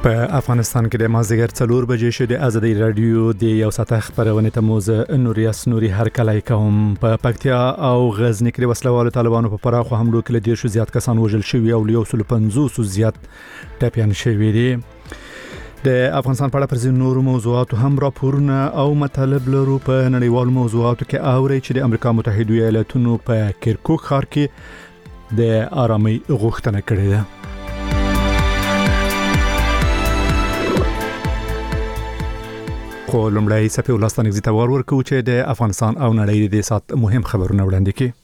په افغانستان کې د مازدیګر 4 بجې شوه د ازادي رادیو د یو ساعت خبرونه ته موزه نوري هر کله کوم په پکتیا او غزنی کې وسلوال طالبانو په پراخو حملو کې ډیر شو زیات کسان وژل شوی او 150 زیات ټاپیان شوی دي. د افغانستان په اړه پر نورو موضوعاتو هم راپورونه او مطالب لرو. په نړیوالو موضوعاتو کې اوري چې د امریکا متحده ایالاتونو په کرکوک ښار کې د آرامي غوښتنه کړې ده. خو لومړی صفحه ولستان اگزیتا ورکو چې د افغانستان او نړۍ د سات مهم خبرونه وړاندې کړي.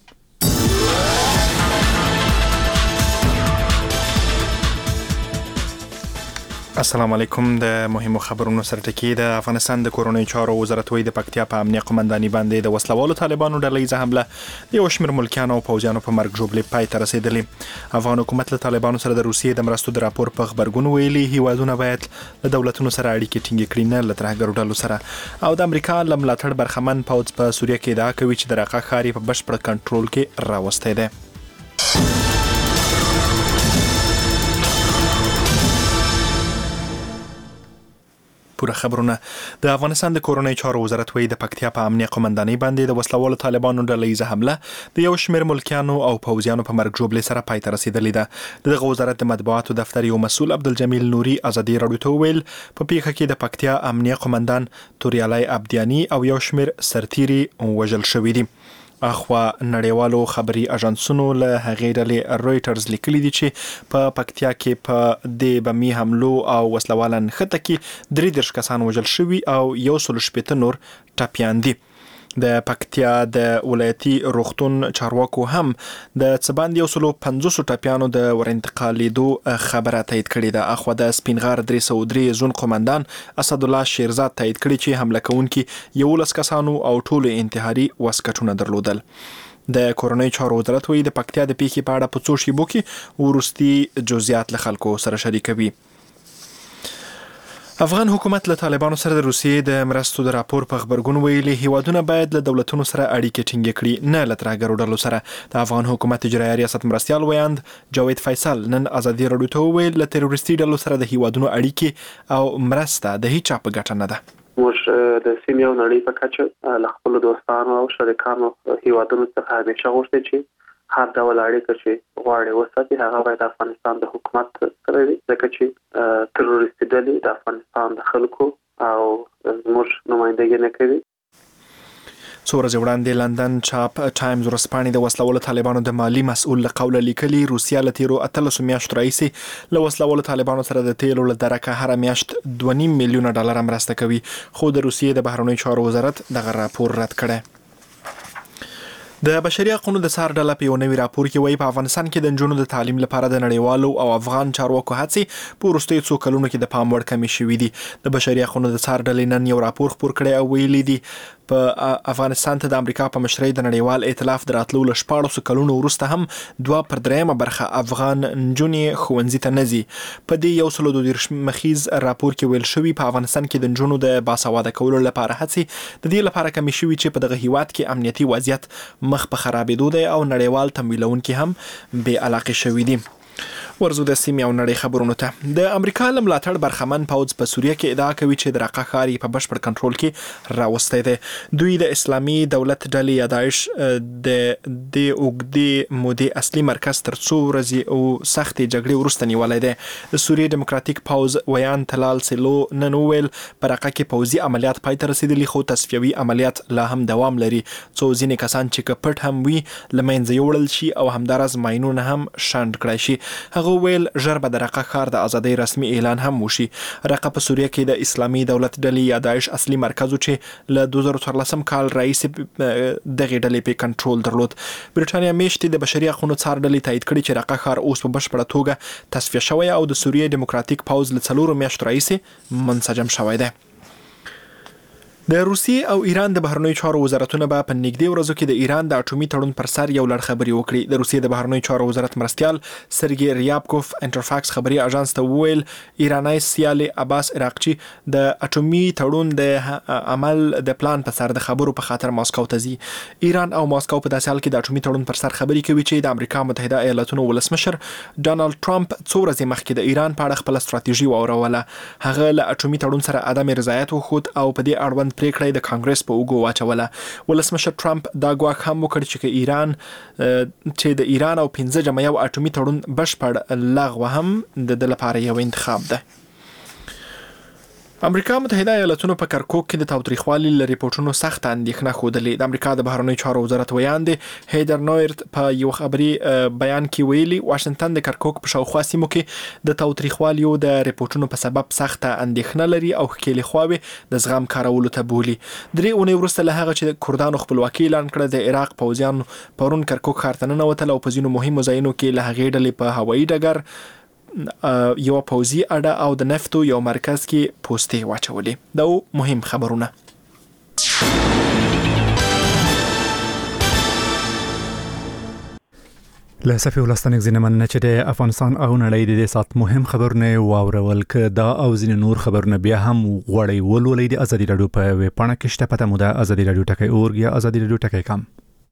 السلام علیکم. د مهمو خبرونو سره ټکی د افغانستان د کورونی چارو وزارت وی د پکتیا په امنیه قومنداني باندې د وسلوالو طالبانو ډلې حمله د یو شمېر ملکیانو او پوځیانو په مرګ جوړې پای ته رسیدلې. افغان حکومت له طالبانو سره د روسیې د مرستو د راپور په خبرګون ویلي هیوادونه باید له دولتونو سره اړیکې ټینګې کړي نه له ترهګرو ډلو سره. او د امریکا له ملاتړ برخمن پوځ په سوریه کې ادعا کوي چې د رقه ښار په بشپړ کنټرول کې راوستی دی. پوره خبرونه. د افغانستان د کورونی چارو وزارت وی د پکتیا په امنیه قومنداني باندې د وسلوالو طالبانو ډلې حمله د یو شمېر ملکیانو او پوځیانو په مرګ جوړې سره پای ته رسیدلې ده. دغه وزارت د مطبوعاتو دفتر یو مسؤل عبدالجمیل نوري ازادي رادیو ته ویل په پیښه کې د پکتیا امنیه قومندان توریالای عبدیانی او یو شمېر سرتیري وژل شوي دي. اخوا نړیوالو خبري اژانسونو له هغې ډلې رويټرز لیکلي دي چې په پکتیا کې په د بمي حملو او وسلوالن خطه کې 33 کسان وژل شوي او 160 نور ټپیان دي. د پکتیا د ولایتي روغتون چارواکو هم د څباندې 150 ټپیانو د ورانتقالېدو خبره تایید کړې ده. اخوا د سپینغار 303 زون قومندان اسد الله شیرزاد تایید کړی چې حمله کوونکي 11 کسانو او ټول انتحاري واسکټونه درلودل. د کورونی چارو وزارت وی د پکتیا د پیښې په اړه په څو شیبو کې ورستي جزئیات له خلکو سره شریکوي. افغان حکومت له طالبانو سره د روسیې د مرستو د راپور په خبرګون ویلي هیوادونه باید له دولتونو سره اړیکې ټینګې کړي نه له ترهګرو ډلو سره. د افغان حکومت اجرایي ریاست مرستیال ویاند جاوید فیصل نن ازادي رادیو ته ویل له تروریستي ډلو سره د هیوادونو اړیکې او مرسته د هیڅ چا په ګټه نه ده. موږ د سیمې او نړۍ په کچه له خپل دوستانو او شریکانو هیوادونو څخه همیشه غوښتي چې هر ډول اړیکه چې غواړي وساتي هغه باید د افغانستان د حکومت سره وي ځکه چې تروریستي ډلې د افغانستان د خلکو او زموږ نمائندګي نه کوي. څو ورځې وړاندې لندن چاپ ټایمز ورځپاڼې د وسلوالو طالبانو د مالی مسؤل له قوله لیکلي روسیا له تیرو 13 میاشتو راهیسې له وسلوالو طالبانو سره د تیلو له درکه هر میاشت 2.5 میلیونه ډالر مرسته کوي خو د روسیې د بهرنیو چارو وزارت دغه راپور رد کړی. د بشري حقوقو د څار ډله په یو نوي راپور کې وایي په افغانستان کې د نجونو د تعلیم لپاره د نړیوالو او افغان چارواکو هڅې په وروستیو څو کلونو کې د پام وړ کمې شوي دي. د بشري حقوقو د څار ډلې نن یو راپور خپور کړی او ویلي دي په افغانستان ته د امریکا په مشرۍ د نړیوال ائتلاف دراتلو له 14 کلونو وروسته هم 2/3 برخه افغان نجونې ښوونځي ته نه ځي. په دې 122 مخیز راپور کې ویل شوی په افغانستان کې د نجونو د باسواده کولو لپاره هڅې د دې لپاره کمې شوي چې په دغه هیواد کې امنیتي وضعیت مخ په خرابېدو دی او نړیوال تمویلونکي هم بې علاقه شوي دي. ورزو د سیمې او نړۍ خبرونو ته. د امریکا له ملاتړ برخمن پوځ په سوریه کې ادعا کوي چې د رقه ښار په بشپړ کنټرول کې راوستی دی. دوی د اسلامي دولت ډلې یا داعش د اوږدې مودې اصلي مرکز تر څو ورځې او سختې جګړې وروسته نیولی دی. د سوریې ډیموکراتیک پوځ ویان تلال سیلو نن وویل په رقه کې پوځي عملیات پای ته رسیدلي خو تصفیوي عملیات لا هم دوام لري. څو ځینې کسان چې که پټ هم وي له منځه یوړل شي او همداراز ماینونه هم شنډ کړای شي. هغه ویل ژر به د رقه ښار د ازادۍ رسمي اعلان هم وشي. رقه په سوریه کې د اسلامي دولت ډلې یا داعش اصلي مرکز چې له 2014 کال راهیسې دغه ډلې په کنټرول درلود. برټانیا میشتې د بشري حقوقو څار ډلې تایید کړي چې رقه ښار اوس په بشپړه توګه تصفیه شوی او د سوریې ډیموکراتیک پوځ له 4 میاشتو راهیسې منسجم شوی دی. د روسیې او ایران د بهرنیو چارو وزارتونه په نږدې ورځو کې د ایران د اټومي تړون پر سر یو لړ خبرې وکړي. د روسیې د بهرنیو چارو وزارت مرستيال سرګي ریابکوف انټرفاکس خبري اژانس ته وویل ایراني سیالي عباس عراقچي د اټومي تړون د عمل د پلان په سر د خبرو په خاطر ماسکو ته ځي. ایران او ماسکو په داسې حال کې د اټومي تړون پر سر خبري کوي چې د امریکا متحده ایالاتونو ولسمشر ډانلډ ټرمپ څو ورځې مخکې د ایران په اړه خپل ستراتیژي واوروله. هغه له اټومي تړون سره عدم رضایت وښود او په دې اړوند پریکړه د کانګرس په اوګو واچوله. ولسمشر ټرمپ دا ګواښ هم وکړ چې ایران چې د ایران او 15 جمع یو اټومي تړون بشپړ لغوه هم د لپاره یو انتخاب ده. امریکا متحده ایالاتونو په کرکوک کې د تاوتریخوالي ل ریپورتونو سخت اندېښنه خوده. د امریکا د بهرنیو چارو وزارت ویاند هیدر نویرت په یو خبري بیان کې ویلي واشنگټن د کرکوک په شاوخوا سیمو کې د تاوتریخوالي د ریپورتونو په سبب سخت اندېښنه لري او خېلی خواوي د زغم کارولو ته بولي. درې اونۍ وروسته له هغه چې کردانو خپلواکي اعلان کړه د عراق پوځیان پرون کرکوک ښار ته ننوتل او په ځینو مهمو ځایونو کې له هغې ډلې په هوایي ډګر یو پوځي اډه او د نفتو یو مرکز کې پوسټې واچولې. دا مهم خبرونه. له صفي ولستانک زینمن چې د افغانستان او نړۍ د سات مهم خبرونه واورول ک دا او زین نور خبرونه بیا هم غوړی ولولې د ازادي رادیو په وپاڼه کې شته پته مو د ازادي رادیو ټکی اورګ یا ازادي رادیو ټکی کام.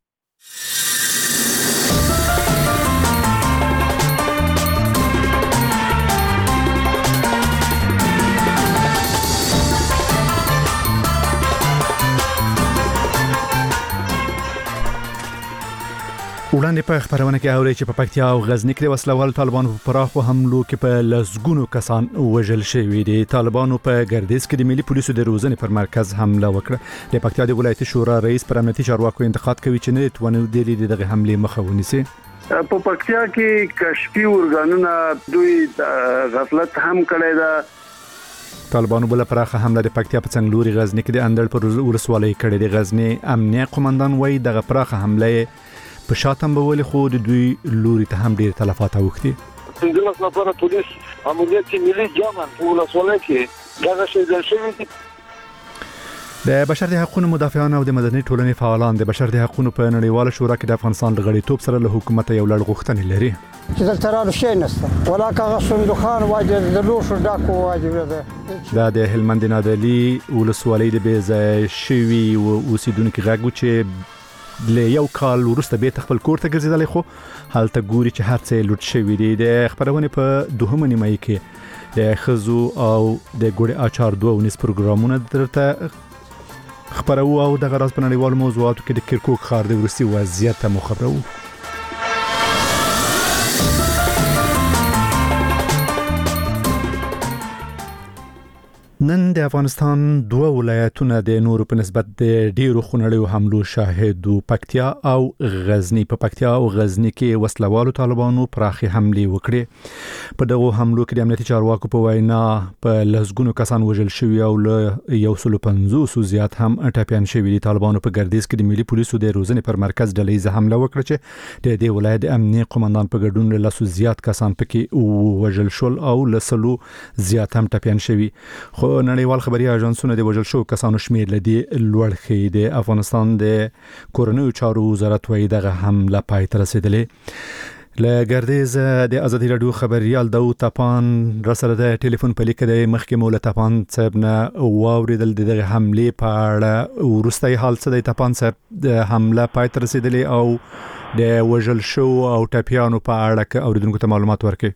وړاندې په خبرونه کې اوري چې په پکتیا او غزنی کې وسلوال طالبانو په پراخو حملو کې په لسګونو کسان وژل شوي دي. طالبانو په ګردیز کې د ملي پولیسو د روزنې پر مرکز حمله وکړه. د پکتیا د ولایتي شورا رئیس پر امنیتي چارواکو انتقاد کوي چې نه توانو د دغه حمله مخه ونیسي. په پکتیا کې کشفي ورګانونه دوی غفلت هم کړی دا. طالبانو بل پراخه حمله د پکتیا په څنګلوري غزنی کې د اندړ پر ولسوالۍ کړې. د غزنی امنیه قومندان وایي دغه پراخه حمله په شاتم به ولې خو د دوی لوري ته هم ډیر تلفات اوښتي. څنګه لپاره پولیس امنیت ملي جامن په ولسوالۍ کې دا شی د شوی. د بشر د حقوقو مدافعان او د مدني ټولنې فعالان د بشر د حقوقو په نړیواله شورا کې د افغانستان د غړیتوب سره له حکومت یو لړ غوښتنې لري. چې دلته راو شي نسته ولا کاغه صندوقان واجب د لوشو ډاکو واجب ده. د هلمند نادلی ولسوالۍ د بیځای شوی او اوسیدونکو غږ چې له یو کال وروسته به خپل کور ته ګرځیدل خو حالت ګوري چې هر څه لوټ شوی دی. د خبرونه په دوهمه نیمه کې د خزو او د ګوړې اچار 2 پروګرامونه درته خبرو او د غراز په نړیوالو موضوعاتو کې د کرکوک ښار د ورسي وضعیت ته مخبرو. نن د افغانستان دوه ولایتونه د نورو په نسبت د ډیرو خونړیو حملو شاهد وو. پکتیا او غزنی. په پکتیا او غزنی کې وسلوالو طالبانو پراخي حملې وکړې. په دغه حملو کې د امنیتي چارواکو په وینا په لسګونو کسان وژل شوي او له 150 زیات هم ټپيان شوي دي. طالبانو په ګردیز کې د ملي پولیسو د روزنې پر مرکز ډلې حمله وکړه چې د دې ولایت د امنیتي قومندان په ګډون له 100 زیات کسان پکې وژل شول او له 100 زیات هم ټپيان شوي. نړیوال خبري اژانسونه د وژل شو کسانو شمیر لدی لوړ خي. د افغانستان د کورونو چارو وزارت وایي دغه حمله پای ته رسیدلې. له ګردیز د ازادي رادیو خبريال داو تپان رسره د ټلیفون په لیک د مخکې مولا تپان صاحب نه واوریدل دغه حمله په اړه ورستۍ حال څه د تپان صاحب د حمله پای ته رسیدلې او د وژل شو او ټپيانو په اړه اوریدونکو ته معلومات ورکړي.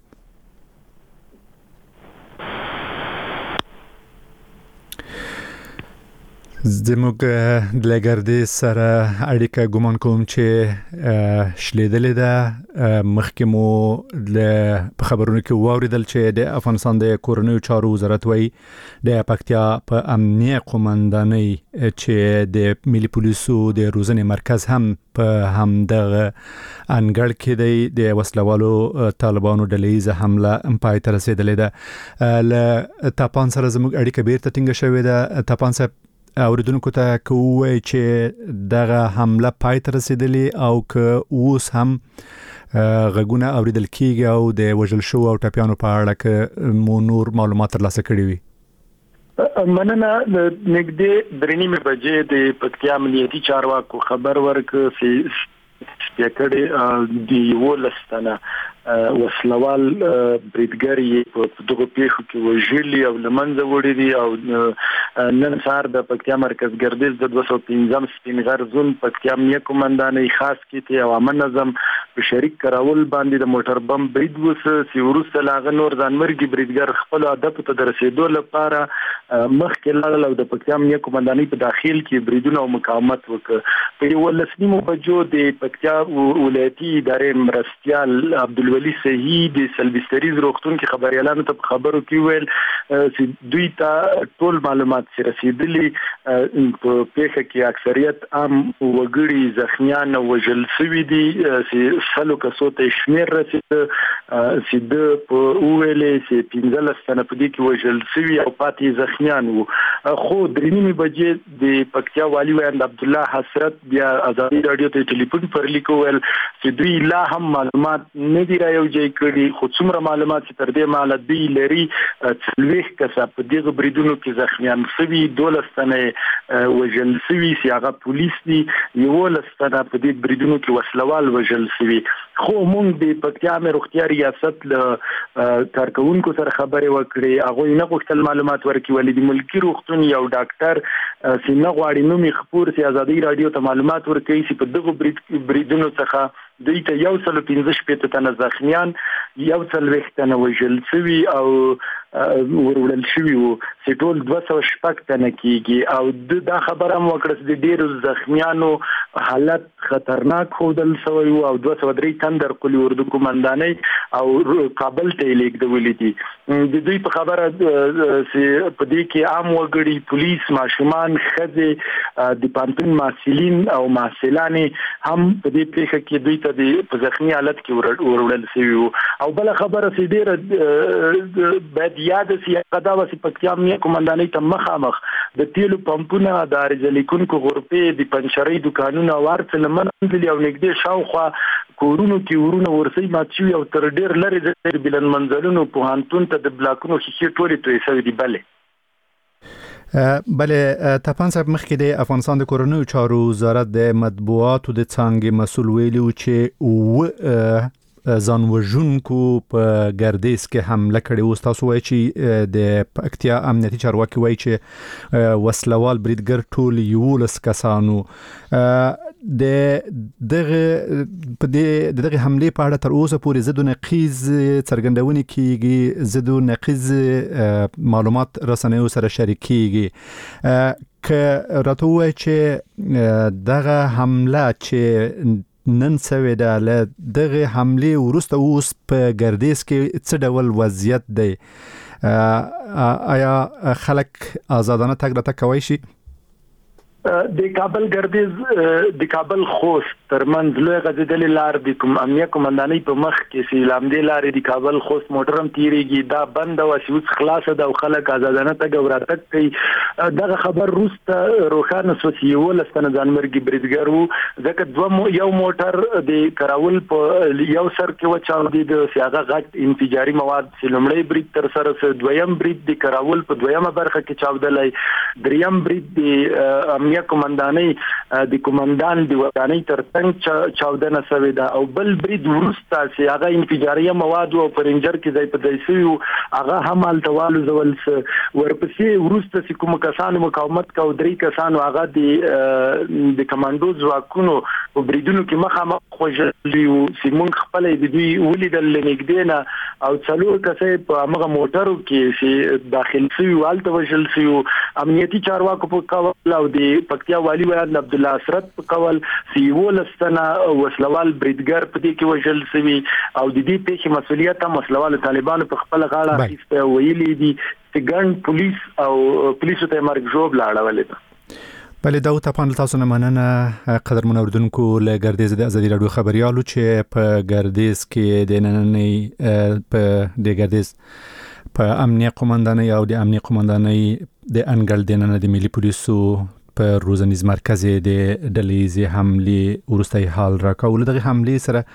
زموږ د لګردې سره اړیکه ګومان کوم چې شلیدلې ده. مخکې مو په خبرونو کې واوریدل چې د افغانستان د کورونو چارو وزارت وایي د پکتیا په امنیه قومندانۍ چې د ملي پولیسو د روزنې مرکز هم په همدغه انګړ کې د وسلوالو طالبانو ډلې حمله پای ته رسیدلې ده. له تپان سره زموږ اړیکه بیرته ټینګه شوې ده. تپان صاحب اوریدونکو ته کوی چې دغه حمله پای ته رسیدلې او که اوس هم غږونه اوریدل کیږي او د وژل شو او ټپيانو په اړه که مو نور معلومات ترلاسه کړي وي. مننه. نږدې 3:30 بجې د پکتیا امنیتي چارواکو خبر ورکړ چې سپیکړې دی ولستانه وسلوال بریدګری په دغه پیښو کې وژلي او لمنځه وړي دي او نن سهار د پکتیا مرکز ګردیز د 215 سپینغر زون پکتیا امنیه قومندانۍ خاص کې او امن نظم په شریک کراول باندې د موټر بم برید وسه چې ورسته لاغ نور ځانمرګي بریدګر خپل هدف ته رسیدو لپاره مخکې لاړل او د پکتیا امنیه قومندانۍ په داخل کې بریدونه او مقاومت وکړ. په 11 بجو د پکتیا ولایتي ادارې مرستيال عبدالولي صحیح د سلوستریز روغتون کې خبريالانو ته خبرو کې ویل چې دوی ته ټول معلومات سره رسیدلي په پیښه کې اکثریت عام وګړي زخمیان او وژل شوي دي چې سلو کسو ته شمیر رسید چې د په ویلې چې 15 تنه په دې کې وژل شوي او پاتې زخمیان وو. خو 3:30 بجې د پکتیا والی ویاند عبد الله حسرت بیا ازادي رادیو ته ټلیفون پر لیکول چې دوی لا هم معلومات نه دی رايو ځای کړي خو څومره معلومات چې تر دې مال دی لري څلويخ کسه په دې بریدونو کې زخمیان شوي 12 تنه وژل شوي چې هغه پولیس دي 11 تنه په دې بریدونو کې وسلوال وژل شوي. خو موږ د پکتیا مې روغتیا ریاست له کارکونکو سره خبرې وکړې هغه نه غوښتل معلومات ورکړي ولې د ملکی روغتون یو ډاکټر سینه غواړي نو می خبر سي ازادي رادیو ته معلومات ورکړي چې په دغه بریدونو څخه دوی ته 115 تنه زخمیان 140 تنه وژل شوي او ورول شوي وو چې ټول 206 تنه کیږي او دا خبره مو کړس د ډیرو زخمیانو حالت خطرناک خودل شوی او 203 تن در کلی اردو قومندانۍ او کابل ته لیږدولې دي. د دوی په خبره چې په دې کې عام وګړي پولیس ماشومان خځې د پانتون محصلین او محصلانې هم په دې پیښه کې دوی ته په زخمی حالت کې ورول شوی او بل خبره چې ډیره بد یاد سي قدا وسی پکتیا امنیه قومندانۍ ته مخامخ د تیلو پمپونه د ارزلیکونکو غرفې د پنچري دکانونو ورته لمنځلي او نږدې شاوخوا کورونو کې ورونه ورسي ماتشي او تر ډیر لري د بلن منځلونو په هانتون ته د بلاکونو شیشې ټولې توې شوې دي. بله تپان صاحب مخکې د افغانستان د کورونو چارو وزارت د مطبوعاتو د څانګې مسؤل ویلي چې ځانوژونکو په ګردیز کې حمله کړې و. تاسو وایي چې د پکتیا امنیتي چارواکي وایي چې وسلوال بریدګر ټول 11 کسانو دغه حمله په اړه تر اوسه پورې زدو نقیز څرګندونې کیږي زدو نقیز معلومات رسنیو سره شریکيږي که راته وایي چې دغه حمله چې نن سوي ده له دغه حمله ورسته اوس په ګردیز کې څه ډول وضعیت دی؟ آیا خلک آزادانه تګ راتګ کوي شي؟ د کابل ګردیز د کابل خوست ترمنځ لوی غځېدلې لار د کوم امنیه قومندانۍ په مخ کې سیلام دی لارې د کابل خوست موټرم تیریږي دا بند او اوس خلاص ده او خلک آزادانه تګ وراتګ کوي. دغه خبر روسته روخانه سوسیو لستنه ځانمرګي بریدګر وو ځکه یو موټر د کراول په یو سر کې وچاو دي د سیاغه غټ انفجاري مواد سلمړی برید تر سره دویم برید د کراول په دویمه برخه کې چاودلای دریم برید د امنیه قومندانۍ د قومندان د ودانۍ ترڅنګ چاودنه شوې ده او بل برید ورسته چې هغه انفجاري مواد او پرنجر کې ځای په ځای شو هغه هم التوالو زول ورپسې ورسته چې کوم کسانو مقاومت کاو درې کسانو هغه د کمانډو ځواکونو په بریدونو کې مخامخ خوځلي او سیمون خپل د دوی ولیدل نږدې نه او څلور کسې په هغه موټرو کې چې داخل شوی والته وشل شي امنیتي چارواکو په کاوه او د پکتیا والی ویاند عبد الله حسرت په کول سیو لستنه وسلوال بریدګر په دې کې وژل شوی او د دې پیښې مسؤلیت هم وسلوال طالبانو په خپل غاړه اخیسته ویلي دي چې ګڼ پولیس او پولیسو ته مرګ جوړ لاړولې ده. بله داود تپان تاسو نه مننه قدرمن اوریدونکو له ګردیز د ازادي رادیو خبريالو چې په ګردیز کې د نننۍ په د ګردیز په امنیه قومندانۍ او د امنیه قومندانۍ د انګل د نن د ملي پولیسو په روزنیز مرکز د ډلې حمله ورستۍ حال راکول. دغه حمله سره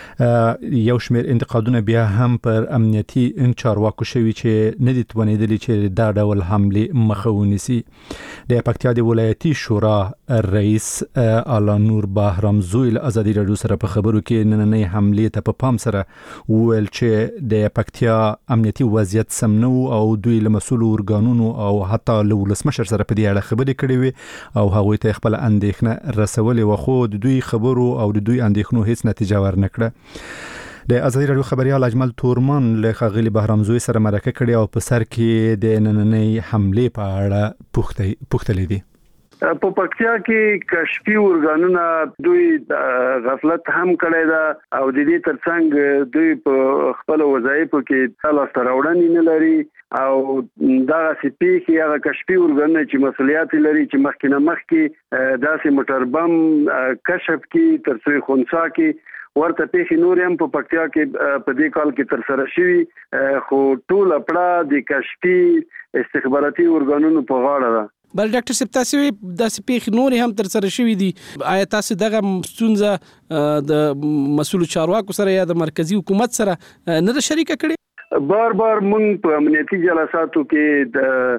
یو شمېر انتقادونه بیا هم پر امنیتي چارواکو شوي چې نه دي توانیدلي چې دا ډول حمله مخه ونیسي. د پکتیا د ولایتي شورا رئیس اعلی نور بهرامزوی له ازادي راډیو سره په خبرو کې نننۍ حمله ته په پام سره وویل چې د پکتیا امنیتي وضعیت سم نه او دوی له مسؤلو ارګانونو او حتی له ولسمشر سره په دې اړه خبرې کړې وي او هغوی ته خپل اندېښنه رسولې و، خو د دوی خبرو او د دوی اندېښنو هیڅ نتیجه ورنکړه. د ازادي راډیو خبريال اجمل تورمان له ښاغلي بهرامزوی سره مرکه کړې او په سر کې د نننۍ حمله په اړه پوښتلې دي. په پکتیا کې کشفي ارګانونه دوی غفلت هم کړی دا او د دې ترڅنګ دوی په خپل وظایفو کې تلاش راوړنې نه لري او دا سپی کې هغه کشفي ارګانونه چې مسولیت لري چې مخکې داسې موټر بم کشف کې ترڅو خونسا کې ورته پیښې نور هم په پکتیا کې په دې کال کې تر سره شوي، خو ټول اپړه د کشفي استخباراتي ارګانونو په غاړه ده. بل ډاکټر صاحب تاسو د سپیخ نور هم تر سره شوي دي، آیا تاسو دغه ستونزه د مسؤل چارواکو سره یا د مرکزی حکومت سره نه ده شریکه کړې؟ بار مونږ په امنیتي جلساتو کې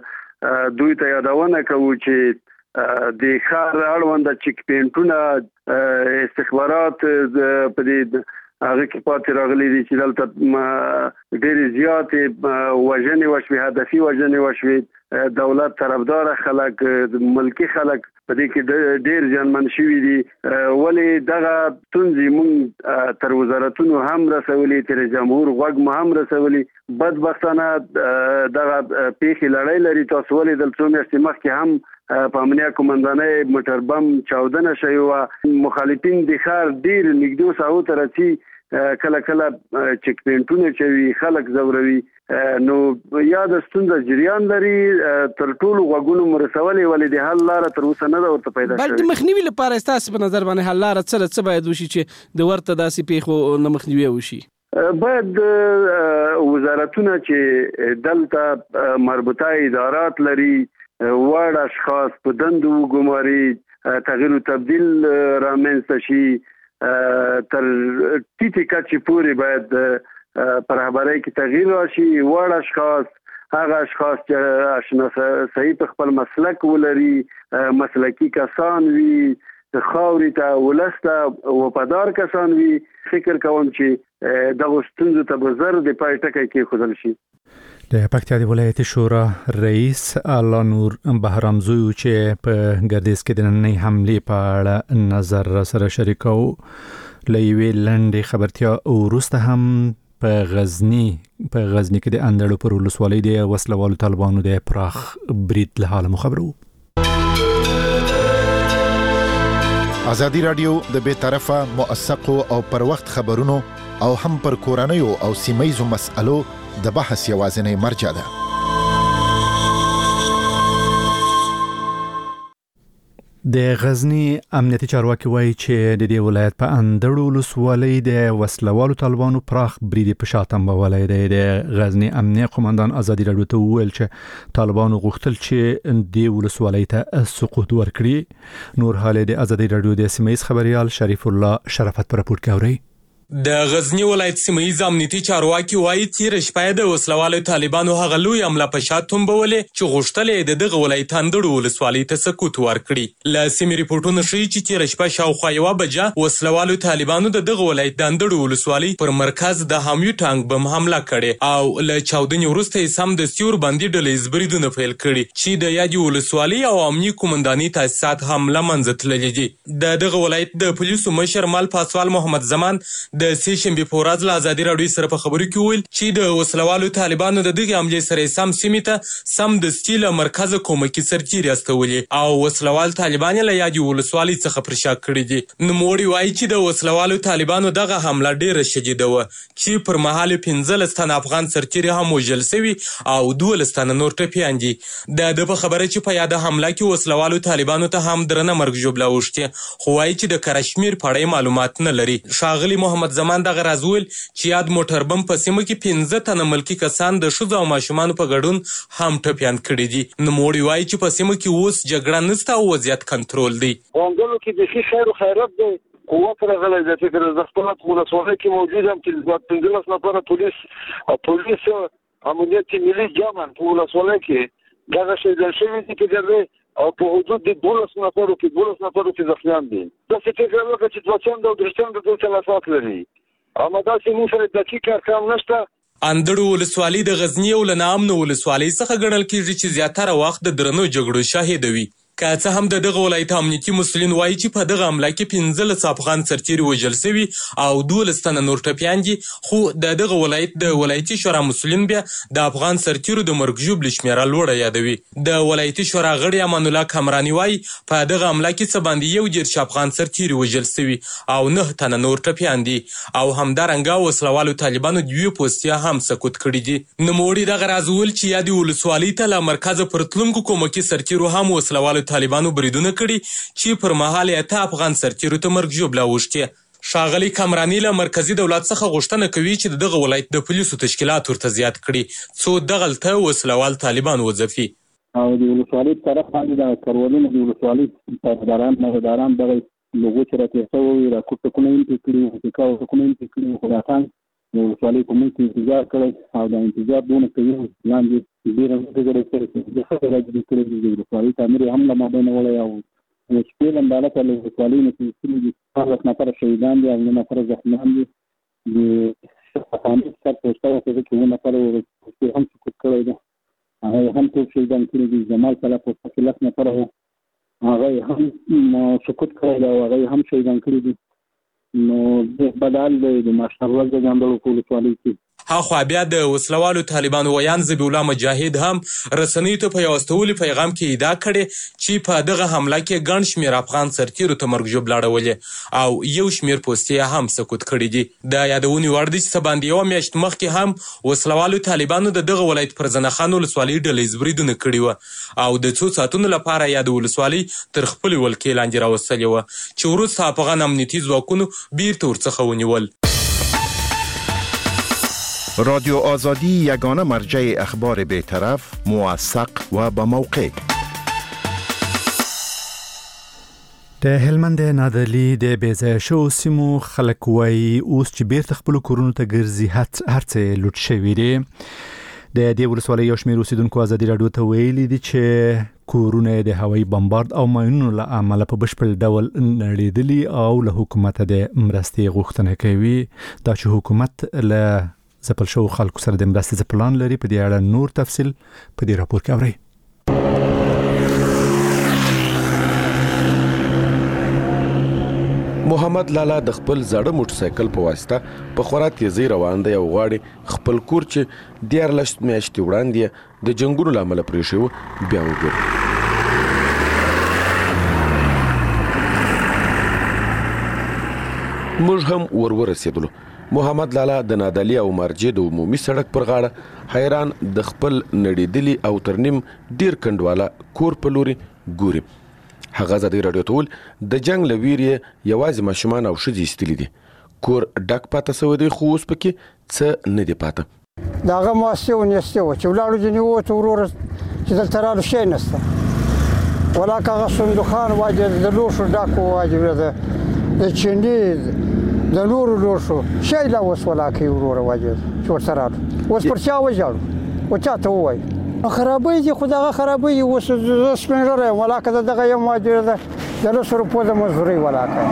د دوی ته یادونه کوو چې د ښار اړوند چیک پینټونه استخبارات په دې هغه کې پاتې راغلي دي چې دلته ډېر زیاتې وژنې وشوي، هدفي وژنې وشوي، دولت طرفدار خلک، ملکی خلک په دې کې ډېر زیانمن شوي دي. ولې دغه ستونزې مونږ تر وزارتونو هم رسولې، تر جمهور غوږ مو هم رسولې. بدبختانه دغه پیښې لړۍ لري. تاسو ولې دلته څو میاشتې مخکې هم په امنیه قومندانۍ موټر بم چاودنه شوې وه. مخالفین د ښار ډېر نږدې ساحو ته راځي، کله چیک پینټونه چوي، خلک ځوروي. نو یا د ستونزه جریان لري تر ټولو غوږونو مرسولې، ولې د حل لاره تر اوسه نه ده ورته پیدا شوې. بلکې مخنیوي لپاره ستاسو په نظر باندې حل لاره څه باید وشي چې د ورته داسې پیښو نه مخنیوي وشي؟ باید وزارتونه چې دلته مربوطه ادارات لري وړ اشخاص په دندو وګماري، تغییر او تبدیل رامنځته شي. تر ټیټې کچې پورې باید پر رهبرۍ کې تغییر راشي. وړ اشخاص، هغه اشخاص چې صحیح په خپل مسلک ولري، مسلکی کسان وي، خاورې ته ولس ته وفادار کسان وي. فکر کوم چې دغه ستونزو ته به زر د پای ټکی کېښودل شي. د پکتیا د ولایتي شورا رئیس اعلی نور بهرامزوی چې په ګردیز کې د نننۍ حملې په اړه نظر سره شریکو، له یوې لنډې خبرتیا وروسته هم په غزني کې د اندړو پر ولسوالۍ د وسلوالو طالبانو د پراخ برید له حاله خبرو. ازادي راډیو د بې طرفه موثقو او پر وخت خبرونو او هم پر کورنیو او سیمایي مسألو د بحث یوازینی مرجع ده. د غزني امنیتي چارواکي وایي چې د دې ولایت په اندړو ولسوالۍ د وسلوالو طالبانو پراخ برید په شا تنبولی دی. د غزني امنیه قومندان ازادي راډیو ته وویل چې طالبانو غوښتل چې د ولسوالۍ ته سقوط ورکړي. نور حال د ازادي راډیو د سیمایي خبريال شریف الله شرافت پر راپور کوي. د غزنی ولایت سیمایي امنیتي چارواکي وایي چې رشپای د وسلوالو طالبانو هغه لوی عمله په شا تنبولې چې غوښتل د دغه ولایت اندړو ولسوالۍ ته سقوط ورکړي. له سیمې ریپورتونو ښیي چې رشپای شاوخوا یوه بجه وسلوالو طالبانو د دغه ولایت د اندړو ولسوالۍ پر مرکز د هامیو ټانک بم حمله کړې او له چاودنې وروسته یې سم د سیور باندې ډلې بریدونه پیل کړي چې د یادې ولسوالۍ او امنیه قومندانۍ تاسیسات هم له منځه تللي دي. د دغه ولایت د پولیسو مشر مال پاسوال محمد زمان د سې شنبې په ورځ له ازادي راډیو سره په خبرو کې ویل چې د وسلوالو طالبانو د دغې حملې سره سم سیمې ته سمدستي له مرکزه کومکي سرتیري استولې او وسلوال طالبان له یادې ولسوالۍ څخه پر شا کړي دي. نوموړي وایي چې د وسلوالو طالبانو دغه حمله ډېره شدیده وه چې پر مهال 15 تنه افغان سرتیري هم وژل شوي او 12 تنه نور ټپیان دي. د په خبره چې په یاده حمله کې وسلوالو طالبانو ته هم درنه مرګ ژوبله اوښتې، خو وایي چې د کره شمېر په اړه معلومات نه لري. ښاغلي محمد محمد زمان دغه راز ویل چې یاد موټر بم په سیمه کې 15 تنه ملکي کسان د ښځو او ماشومانو په ګډون هم ټپیان کړي دي. نوموړي وایي چې په سیمه کې اوس جګړه نشته او وضعیت کنټرول دی. غونډلو کې د ښه خیر او خیرات دی قوت راغلی د فکر د خپل ولسوالۍ کې موجود هم چې 15 نفره پولیس امنیت ملي جامن په ولسوالۍ کې دغه شی د شوی دي کې او په حدود د 12 نفرو کې زخمیان دي. دا څه فکر وکړه چې 200 او 300 د تلفات لري. اما دا چې موږ سره دقیق ارقام نشته. اندړو ولسوالۍ د غزنی او لنامنو ولسوالۍ څخه ګڼل کېږي چې زیاتره وخت د درنو جګړو شاهد وي. که څه هم د دغه ولایت امنیتي مسؤلین وایي چې په دغه حمله کې 15 افغان سرتیري وژل شوي او 12 تنه نور ټپیان دي، خو د دغه ولایت د ولایتي شورا مسؤلین بیا د افغان سرتیرو د مرګ ژوبلې شمیره لوړه یادوي. د ولایتي شورا غړي امان الله کامرانی وایي په دغه حمله کې څه باندې 11 افغان سرتیري وژل شوي او 9 تنه نور ټپیان دي او همدارنګه وسلوالو طالبانو دوی پوستیا هم سقوط کړي دي. نوموړي دغه راز ویل چې یادې ولسوالۍ ته له مرکزه پر تلونکو کومکي سرتیرو هم وسلوالو طالبانو بریدونه کړي چې پر مهال یې افغان سرتیرو ته مرګ ژوبله اوښتې. ښاغلي کامرانی له مرکزي دولت څخه غوښتنه کوي چې دغه ولایت د پولیسو تشکیلات ورته زیات کړي څو دغلته وسلوال طالبان وځپي. او د ولسوالۍ په طرف باندې د کروالونو د ولسوالۍ مداران دغه لوګو چې راته سوي راکوټکونه یې کړي او کاوټکونه یې کړي خو راځان د ولسوالۍ په منځ کې انتظار کړی او د انتظار دونه کوي لاندې ډېر انتظار کوي د خبره راځي چې د ولسوالۍ تعمیر هم له مابین وړي او شپې لنډاله په ولسوالۍ کې چې 14 نفر شهیدان دي او 9 نفر زخمیان دي. د افغاني سر پوسټاو په کې 9 نفر هم سقوط کړی دی. هغه هم ټول شهیدان کړي دي. جمال کلا پوسټ کې 10 نفر هغه هم سقوط کړی دی او هغه هم شهیدان کړي دي. نو د بدل د ماشاءالله د ګاندلو په ولسوالۍ کې هاخوا بیا د وسلوالو طالبانو ویان ذبیح الله مجاهد هم رسنیو ته په یو استولي پیغام کې ادعا کړې چې په دغه حمله کې ګڼ شمېر افغان سرتیرو ته مرګ ژوبله اړولې او یو شمېر پوستې هم سقوط کړي دي. د یادونې وړ دی چې څه باندې یوه میاشت مخکې هم وسلوالو طالبانو د دغه ولایت پر زنخان ولسوالۍ ډلیز بریدونه کړي وه او د څو ساعتونو لپاره یاد ولسوالۍ تر خپلې ولکې لاندې راوستلې وه چې وروسته افغان امنیتي ځواکونو بیرته ورڅخه ونیول. رادیو آزادی یگانه مرجع اخبار بی‌طرف، موثق و با موقع. د هلمند نادرلي د بیځایه شو سیمو خلک وایي اوس چې بیرته خپل کورونو ته ګرځي هر څه لوټ شوي دي. د دې ولسوالۍ یو شمېر اوسیدونکو ازادي راډیو ته ویلي دي چې کورونه د هوایي بمبارد او ماینونو له امله په بشپړ ډول نړېدلي او له حکومت د مرستې غوښتنه کوي. دا چې حکومت له ځپل شو خلکو سره د مرستې پلان لري، په دې اړه نور تفصیل په دې راپور کې اورئ. محمد لالا د خپل زړه موټر سایکل په واسطه په خورا تیزی روان دی او غواړي خپل کور چې 14 میاشتې وړاندې د جنگونو له امله پرې شوی بیا وګوري. موږ هم ورسېدلو. محمد لالا د نادعلي او مرجې د عمومي سړک پر غاړه حیران د خپل نړېدلي او ترنیم ډیر کندواله کور په لوري ګوري. هغه ازادي راډیو ته ویل د جنگ له ویرې یوازې ماشومان او ښځې ایستلي دي. کور ډک پاته سوی دی خو اوس پکې څه نه دي پاته. د هغه مؤسسې ونیستې وه چې ولاړو ځینې ووتو وروره چې دلته رالو شی نشته. ولاکه هغه صندوقان واجب د لوښو ډک واجب د چیني د نورو لوښو شی لا اوس ولاکې وروره واجب چې ورته رالو. اوس پر چا وژاړو و چا ته ووایو خرابۍ دي خو دغه خرابۍ اوس زه سپین ږیری یم ولاکه د دغه یم واجب ده د 200 روپو د مزدورۍ ولاکه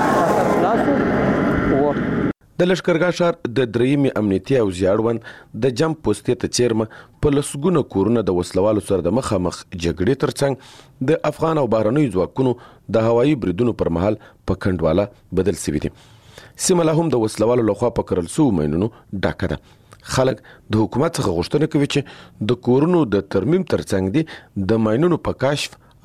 د لښکرګاه ښار د درېیمې امنیتي او زیاړوند د جمپ پوستې ته څیرمه په لسګونه کورونه د وسلوالو سره د مخامخ جګړې ترڅنګ د افغان او بهرنیو ځواکونو د هوایي بریدونو پر مهال په کنډواله بدل سوي دي. سیمه لا هم د وسلوالو لخوا په کرل سوو ماینونو ډکه ده. خلک د حکومت څخه غوښتنه کوي چې د کورونو د ترمیم ترڅنګ دي د ماینونو په کشف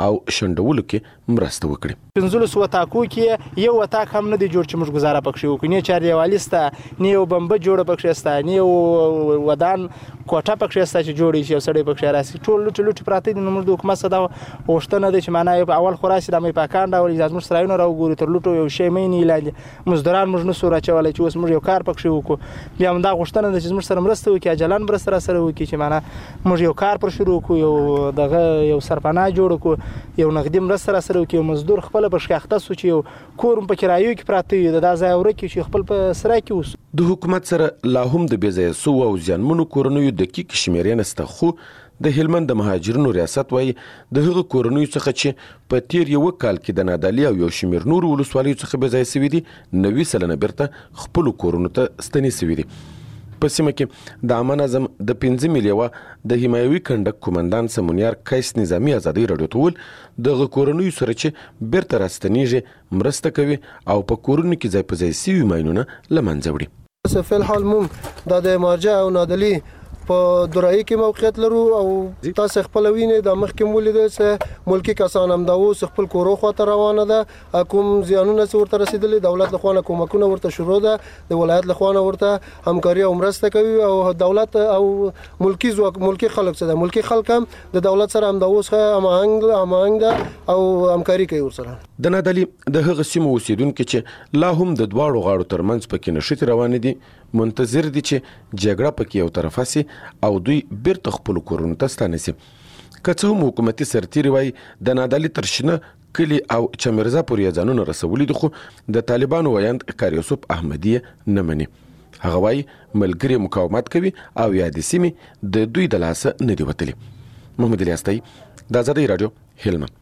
او شندولو کې مرسته وکړي. 1500 وتاکو کې یو وتاک هم نه دی جوړ چې موږ گزاره پکښې وکړو، نه چار دیوالي سته، نه یو بمبه جوړه پکښې سته، نه یو ودان کوټه پکښې سته چې جوړې شي او سړی پکښې راسي. ټول لوټ پراته دي. نو موږ د حکومت څخه دا غوښتنه ده چې معنا اول خو راسي د پاکان ډول زموږ سرایونه راوګوري، تر لوټو یو شی مې نه لاندې مزدوران موږ نه سو راچولی چې اوس موږ یو کار پکښې وکړو. بیا هم دا غوښتنه ده چې موږ سره مرسته وکړي، اجلان مرسته را سره وکړي چې معنا موږ یو کار پر شروع کړو، یو دغه یو سرپناه جوړ کړو، یو نقدي مرسته را سره وکړي، یو مزدور خپل په شخته سو چې یو کور په کرایو کې پراته وي، دا ځای ورکړي چې خپل په سرای کې اوس. د حکومت سره لا هم د بېځایه سوو او زیانمنو کورنیو دقیق شمیرې نسته، خو د هلمند د مهاجرینو ریاست وایي د هغو کورنیو څخه چې په تیر یو کال کې د نادعلي او یو شمېر نورو ولسوالیو څخه بېځایه سوي دي 90% بیرته خپلو کورونو ته ستنې سوي دي. په سیمه کې د عامه نظم د 5 میلیوه د حمایوي کنډک کومندان سمونیار کیس نظامی ازادي راډیو ته وویل دغه کورنیو سره چې بیرته راستنیږي مرسته کوي او په کورونو کې ځای په ځای سوي ماینونه له منځه وړي. فی الحال موږ د مارجه او نادعلي په درایي کې موقعیت لرو او تاسو خپل وینئ د مخکې ولیدل چې ملکی کسان هم دا اوس خپل کورو خواته روانه ده. کوم زیانونه چې ورته رسیدلي دولت له خوا کومکونه ورته شروع ده، د ولایت له خوا ورته همکاري او مرسته کوي او دولت او ملکی ځواک ملکی خلک څه ده ملکی خلک هم د دولت سره هم دا اوس هماهنګ ده او همکاري کوي ورسره. د نادعلي د هغه سیمو اوسیدونکو چې لا هم د دواړو غاړو ترمنځ پکې نښتې روانې دي منتظر دي چې جګړه پکې یو طرفه سي او دوی بیرته خپلو کورونو ته ستانه سي. که څه هم حکومتي سرتیري وایي د نادعلي تر شنه کلي او چمرزا پورې ځانونه رسولي دي، خو د طالبانو ویاند کاریوسف احمدي نه مني. هغه وایي ملګري مقاومت کوي او یادې سیمې د دوی د لاسه نه دي وتلي. محمد الیاس تایي د ازادي راډیو هلمند.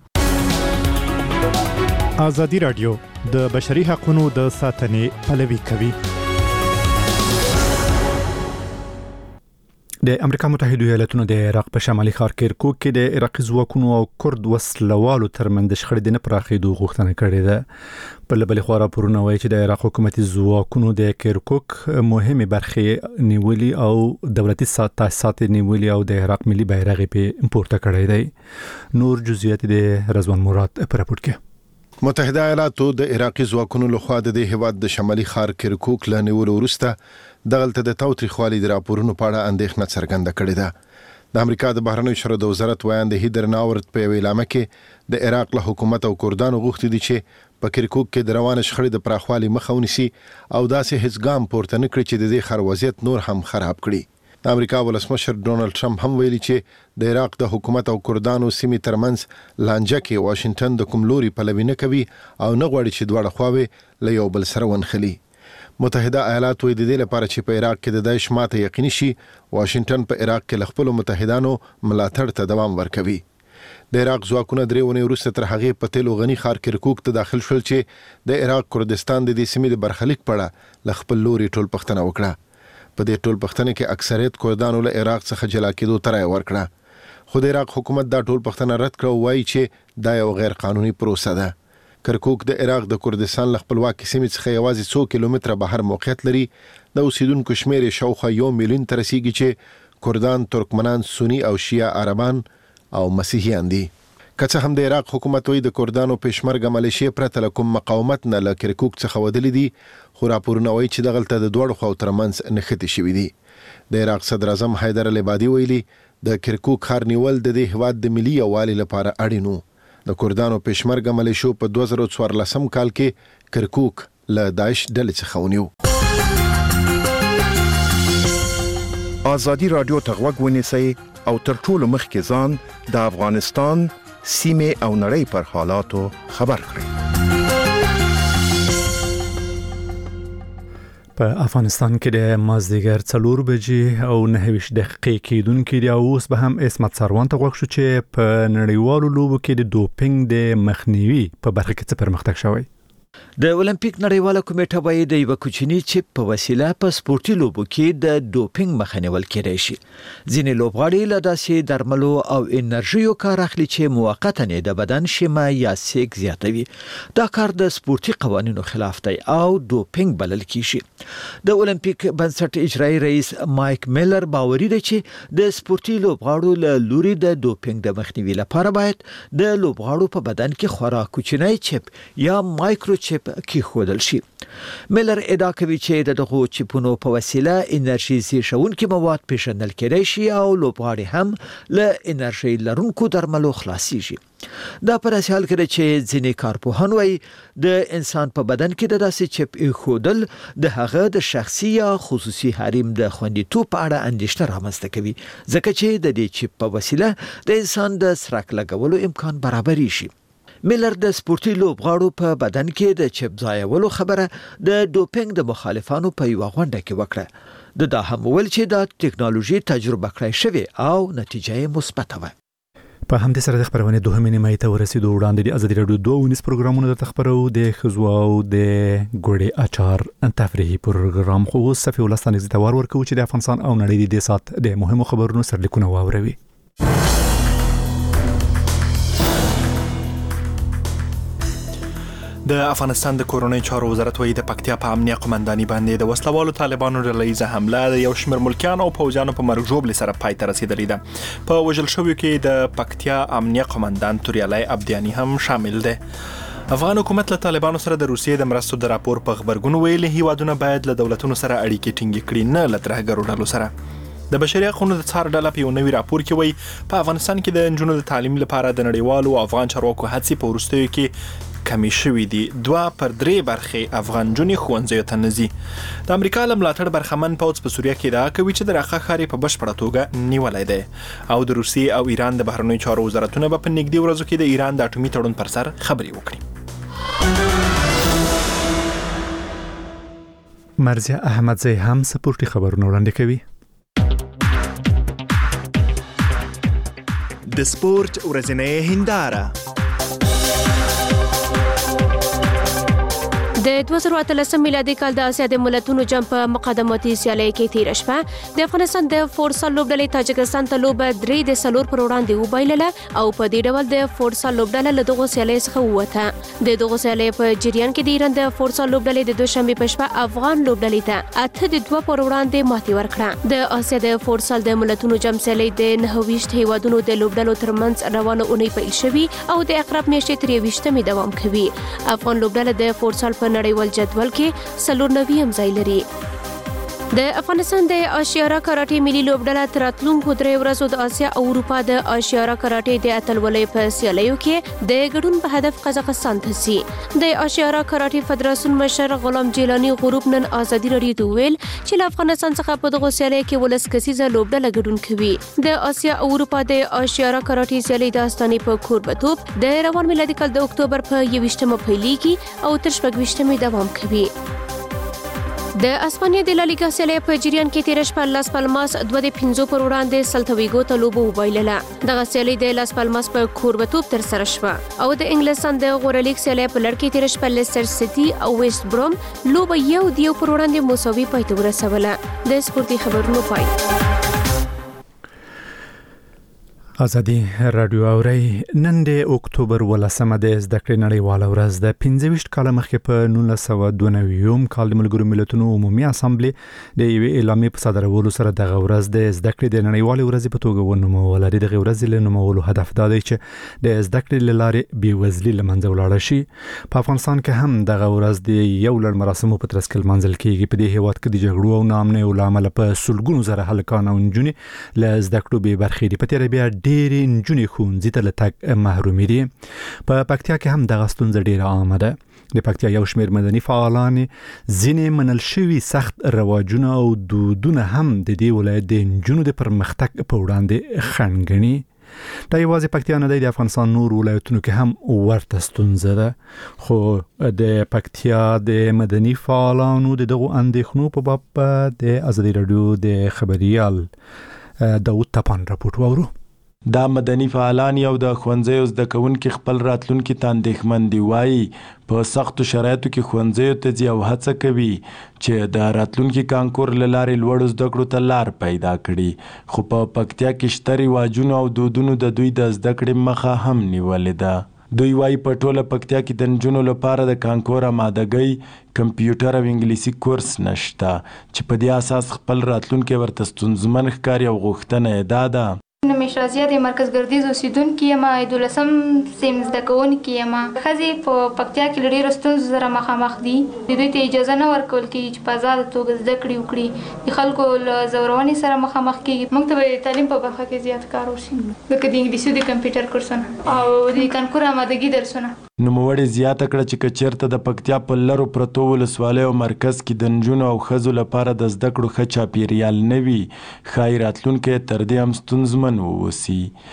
ازادي راډیو د بشري حقوقو د ساتنې پلوي کوي. د امریکا متحده ایالاتونو د عراق په شمالي ښار کرکوک کې د عراقي ځواکونو او کرد وسلوالو ترمنځ د شخړې د نه پراخېدو غوښتنه کړې ده. په بل خوا راپورونه وایي چې د عراق حکومتي ځواکونو د کرکوک مهمه برخې نیولې او دولتي تاسیسات نیولې او د عراق ملي بیرغ په پورته کړی دی. نور جزئیات د رضوان مراد پر راپور کې. متحده ایالاتو د عراقي ځواکونو لخوا د هیواد د شمالي ښار کرکوک لنیولو وروسته دغلته د تاوتریخوالي د راپورونو په اړه اندېښنه څرګنده کړې ده. د امریکا د بهرنیو چارو د وزارت ویاند هیدر ناورت په اعلامیه کې د عراق له حکومت او کردانو غوښتي دي چې په کرکوک کې د روان شخړې د پراخوالي مخه ونیسي او داسې هیڅ ګام پورته نه کړي چې د دې ښار وضعیت نور هم خراب کړي. د امریکا ولسمشر ډونالد ټرمپ هم ویلي چې د عراق د حکومت او کردانو سیمې ترمنځ لانجه کې واشنگټن د کوم لوري پلوي نه کوي او نه غواړي چې دواړه خواوې له یو بل سره ونښلي. متحده ایالات وایي د دې لپاره چې په عراق کې د داعش ماته یقیني شي واشنگټن په عراق کې له خپلو متحدانو ملاتړ ته دوام ورکوي. د عراق ځواکونه 3 ونې وروسته تر هغې په تیلو غني ښار کرکوک ته داخل شول چې د عراق کردستان د دې سیمې د برخلیک په اړه له خپل لوري ټول پوښتنه وکړه. په دې ټول پوښتنه کې اکثریت کردانو له عراق څخه جلا کېدو ته رایه ورکړه، خو د عراق حکومت دا ټول پوښتنه رد کړه او وایي چې دا یو غیر قانوني پروسه ده. کرکوک د عراق د کردستان له خپلواکي سیمې څخه یوازې 100 کیلومتره بهر موقعیت لري. د اوسیدونکو شمیر یې شاوخوا 1 میلیون ته رسیږي چې کردان، ترکمنان، سنی او شیعه عربان او مسیحیان دي. که څه هم د عراق حکومت وایي د کردانو پېشمرګه ملیشې پرته له کوم مقاومت نه له کرکوک څخه ودلې دي، خو راپورونه وایي چې دغلته د دواړو خواو ترمنځ نښتې شوي دي. د عراق صدر اعظم حیدر العبادي ویلي د کرکوک ښار نیول د دې هیواد د ملي یووالي لپاره اړین و. د کردانو پېشمرګه ملیشو په 2014 کال کې کرکوک له داعش ډلې څخه ونیو. ازادي راډیو ته غوږ ونیسئ او تر ټولو مخکې ځان د افغانستان سیمې او نړۍ پر حالاتو خبر کړئ. په افغانستان کې د مازدیګر 4 بجې او 9 دقیقې کېدونکې دی او اوس به هم اسمت سروان ته غوښ شو چې په نړیوالو لوبو کې د دوپینګ د مخنیوي په برخه کې څه پرمختګ شوی. د اولمپیک نړیواله کمیټه وايي د یو کوچني چپ په وسیله په سپورتي لوبو کې د ډوپینګ مخه نیول کېدای شي. ځینې لوبغاړي له داسې درملو او انرژیو کار اخلي چې موقتا د بدن شیمه یا سیک زیاتوي. دا کار د سپورتي قوانینو خلاف دی او ډوپینګ بلل کیږي. د اولمپیک بنسټ اجرایی رئیس مایک میلر باوري دی چې د سپورتي لوبغاړو له لوري د ډوپینګ د مخنیوي لپاره باید د لوبغاړو په بدن کې خورا کوچنی چپ یا مایکرو چپ کې خودل شي. میلر ادعا کوي چې دغه چپونو په وسیله انرژي زیږونکي مواد پیژندل کېدای شي او لوبغاړي هم له انرژي لرونکو درملو خلاصيږي. دا پر اساس کې چې ځینې کارپوهان وايي د انسان په بدن کې د داسې چپ خودل د هغه د شخصي یا خصوصي حریم د خوندیتوب په اړه اندېښنه رامنځته کوي، ځکه چې د دې چپ په وسیله د انسان د سرک لګولو امکان برابري شي. میلر د سپورتي لوبغاړو په بدن کې د چپ ځایولو خبره د ډوپینګ د مخالفانو په یو غونډه کې وکړه. دا هم ویل چې دا ټکنالوژي تجربه کړای شوی او نتیجه یې مثبته وه. په همدې سره د خبرونه دوه نیمه ته ورسېدو. وړاندې د ازادي راډیو 2 پروګرامونه درته خبرو د خزو او د ګوړې اچار تفریحي پروګرام خو صفي ولستان زیاتور ورکو چې د افغانستان او نړۍ د سات د مهمو خبرونو سرلیکونه واوروي. د افغانستان د کورونی چارو وزارت وایي د پکتیا په امنیه قومنداني باندې د وسلوالو طالبانو ډلهیزه حمله د یو شمېر ملکیانو او پوځیانو په مرګ ژوبلې سره پای ته رسیدلې ده. په وژل شویو کې د پکتیا امنیه قومندان توریالی عبدیانی هم شامل دی. افغان حکومت له طالبانو سره د روسیې د مرستو د راپور په خبرګون ویلي هیوادونه باید له دولتونو سره اړیکې ټینګې کړي، نه له ترهګرو ډلو سره. د بشري حقوقو د څار ډله په یو نوي راپور کې وایي په افغانستان کې د نجونو د تعلیم لپاره د نړیوالو او افغان چارواکو هڅې په وروستیو کې کمی شوي دي. 2/3 برخې افغان نجونې ښوونځیو ته نه ځي. د امریکا له ملاتړ برخمن پوځ په سوریه کې ادعا کوي چې د راقه ښار په بشپړه توګه نیولی دی او د روسیې او ایران د بهرنیو چارو وزارتونه به په نږدې ورځو کې د ایران د اټومي تړون پر سر خبرې وکړي. مرزیه احمدزی هم سپورتي خبرونه وړاندې کوي. د سپورت ورځنۍ هنداره. د 2013 میلادي کال د اسیا د ملتونو جام په مقدماتي سیالۍ کې تیر شپه د افغانستان د فورسال لوبډلې تاجکستان ته لوبه 3-4 پر وړاندې وبایلله او په دې ډول د فورسال لوبډله له دغه سیالۍ څخه ووته. د دغه سیالۍ په جریان کې د ایران د فورسال لوبډلې د دوشنبه په شپه افغان لوبډلې ته 8-2 پر وړاندې ماتې ورکړه. د اسیا د فورسال د ملتونو جام سیالۍ د 29 هیوادونو د لوبډلو ترمنځ روانه اونۍ پیل شوې او د اقرب میاشتې 23 دوام کوي. افغان لوبډله د فورسال په نړیوال جدول کې 94 ځای لري. د افغانستان د آشیارا کراټې ملي لوبډله تر راتلونکو 3 ورځو د اسیا او اروپا د آشیارا کراټې د اتلولۍ په سیالیو کې د ګډون په هدف قزاقستان ته ځي. د آشیارا کراټې فدراسیون مشر غلام جیلانی غروب نن ازادي راډیو ته ویل چې له افغانستان څخه په دغه سیالۍ کې ولس کسیزه لوبډله ګډون کوي. د آسیا او اروپا د آشیارا کراټې سیالۍ د استانې په کوربتوب د روان میلادي کال د اکتوبر په 21مه پیلېږي او تر 26مه دوام کوي. د اسپانیا د لالیګا سیالۍ په جریان کې تیر شپه لاس پالماس 2-5 پر وړاندې سلتا ویګو ته لوبه وبایلله. دغه سیالۍ د لاس پالماس په کوربتوب تر سره شوه او د انګلستان د غوره لیګ سیالۍ په لړ کې تیر شپه لیستر سیټي او ویسټ بروم لوبه 1-2 پر وړاندې مساوي پای ته ورسوله. د سپورتي خبرونو پای. ازادي راډیو اوري. نن د اکتوبر 18 د زده کړې نړیواله ورځ د 25 کال مخکې په 1992 کال د ملګرو ملتونو عمومي اسامبلې د یوې اعلامیې په صادرولو سره دغه ورځ د زده کړې د نړیوالې ورځې په توګه ونومول. دغه ورځ له نومولو هدف دا دی چې د زده کړې لارې بېوزلي له منځه ولاړ شي. په افغانستان کې هم دغه ورځ د یو لړ مراسمو په ترڅ کې لمانځل کیږي. په دې هیواد کې د جګړو او ناامنۍ له امله په سلګونو زره هلکان او نجونې له زده کړو بې برخې دي. په تېره بیا ډېرې نجونې ښوونځي ته له تګ محرومې دي. په پکتیا کې هم دغه ستونزه ډېره عامه ده. د پکتیا یو شمېر مدني فعالان ځینې منل شوي سخت رواجونه او دودونه هم د دې ولایت د نجونو د پرمختګ په وړاندې خنډ ګڼي. دا یوازې پکتیا نه دی، د افغانستان نور ولایتونو کې هم ورته ستونزه ده. خو د پکتیا د مدني فعالانو د دغو اندېښنو په باب د ازادي راډیو د خبريال داود تپان راپورټ واورو. دا مدني فعالان یو د ښوونځیو زده کوونکي خپل راتلونکي ته اندېښمن دي. وایي په سختو شرایطو کې ښوونځیو ته ځي او هڅه کوي چې د راتلونکي کانکور له لارې لوړو زده کړو ته لار پیدا کړي. خو په پکتیا کې شته رواجونو او دودونو د دوی د زده کړې مخه هم نیولې ده. دوی وایي په ټوله پکتیا کې د نجونو لپاره د کانکور آمادګۍ، کمپیوټر او انګلیسي کورس نشته چې په دې اساس خپل راتلونکی ورته ستونزمن ښکاري او غوښتنه یې دا ده. نومې شازیه د مرکز ګردیز اوسیدونکې یم، 12 سیم زده کوونکې یم. ښځې په پکتیا کې له ډېرو ستونزو سره مخامخ دي. د دوی ته اجازه نه ورکول کېږي چې په ازاده توګه زده کړې وکړي. د خلکو له ځورونې سره مخامخ کېږي. موږ ته به د تعلیم په برخه کې زیات کار وشي، لکه د انګلیسي د کمپیوټر کورسونه او د کانکور آمادګي درسونه. نوموړې زیاته کړه چې که چېرته د پکتیا په لرو پرتو ولسوالیو مرکز کې د نجونو او ښځو لپاره د زده کړو ښه چاپېریال نه وي، ښایي راتلونکی تر دې هم ستونزمن واوسي.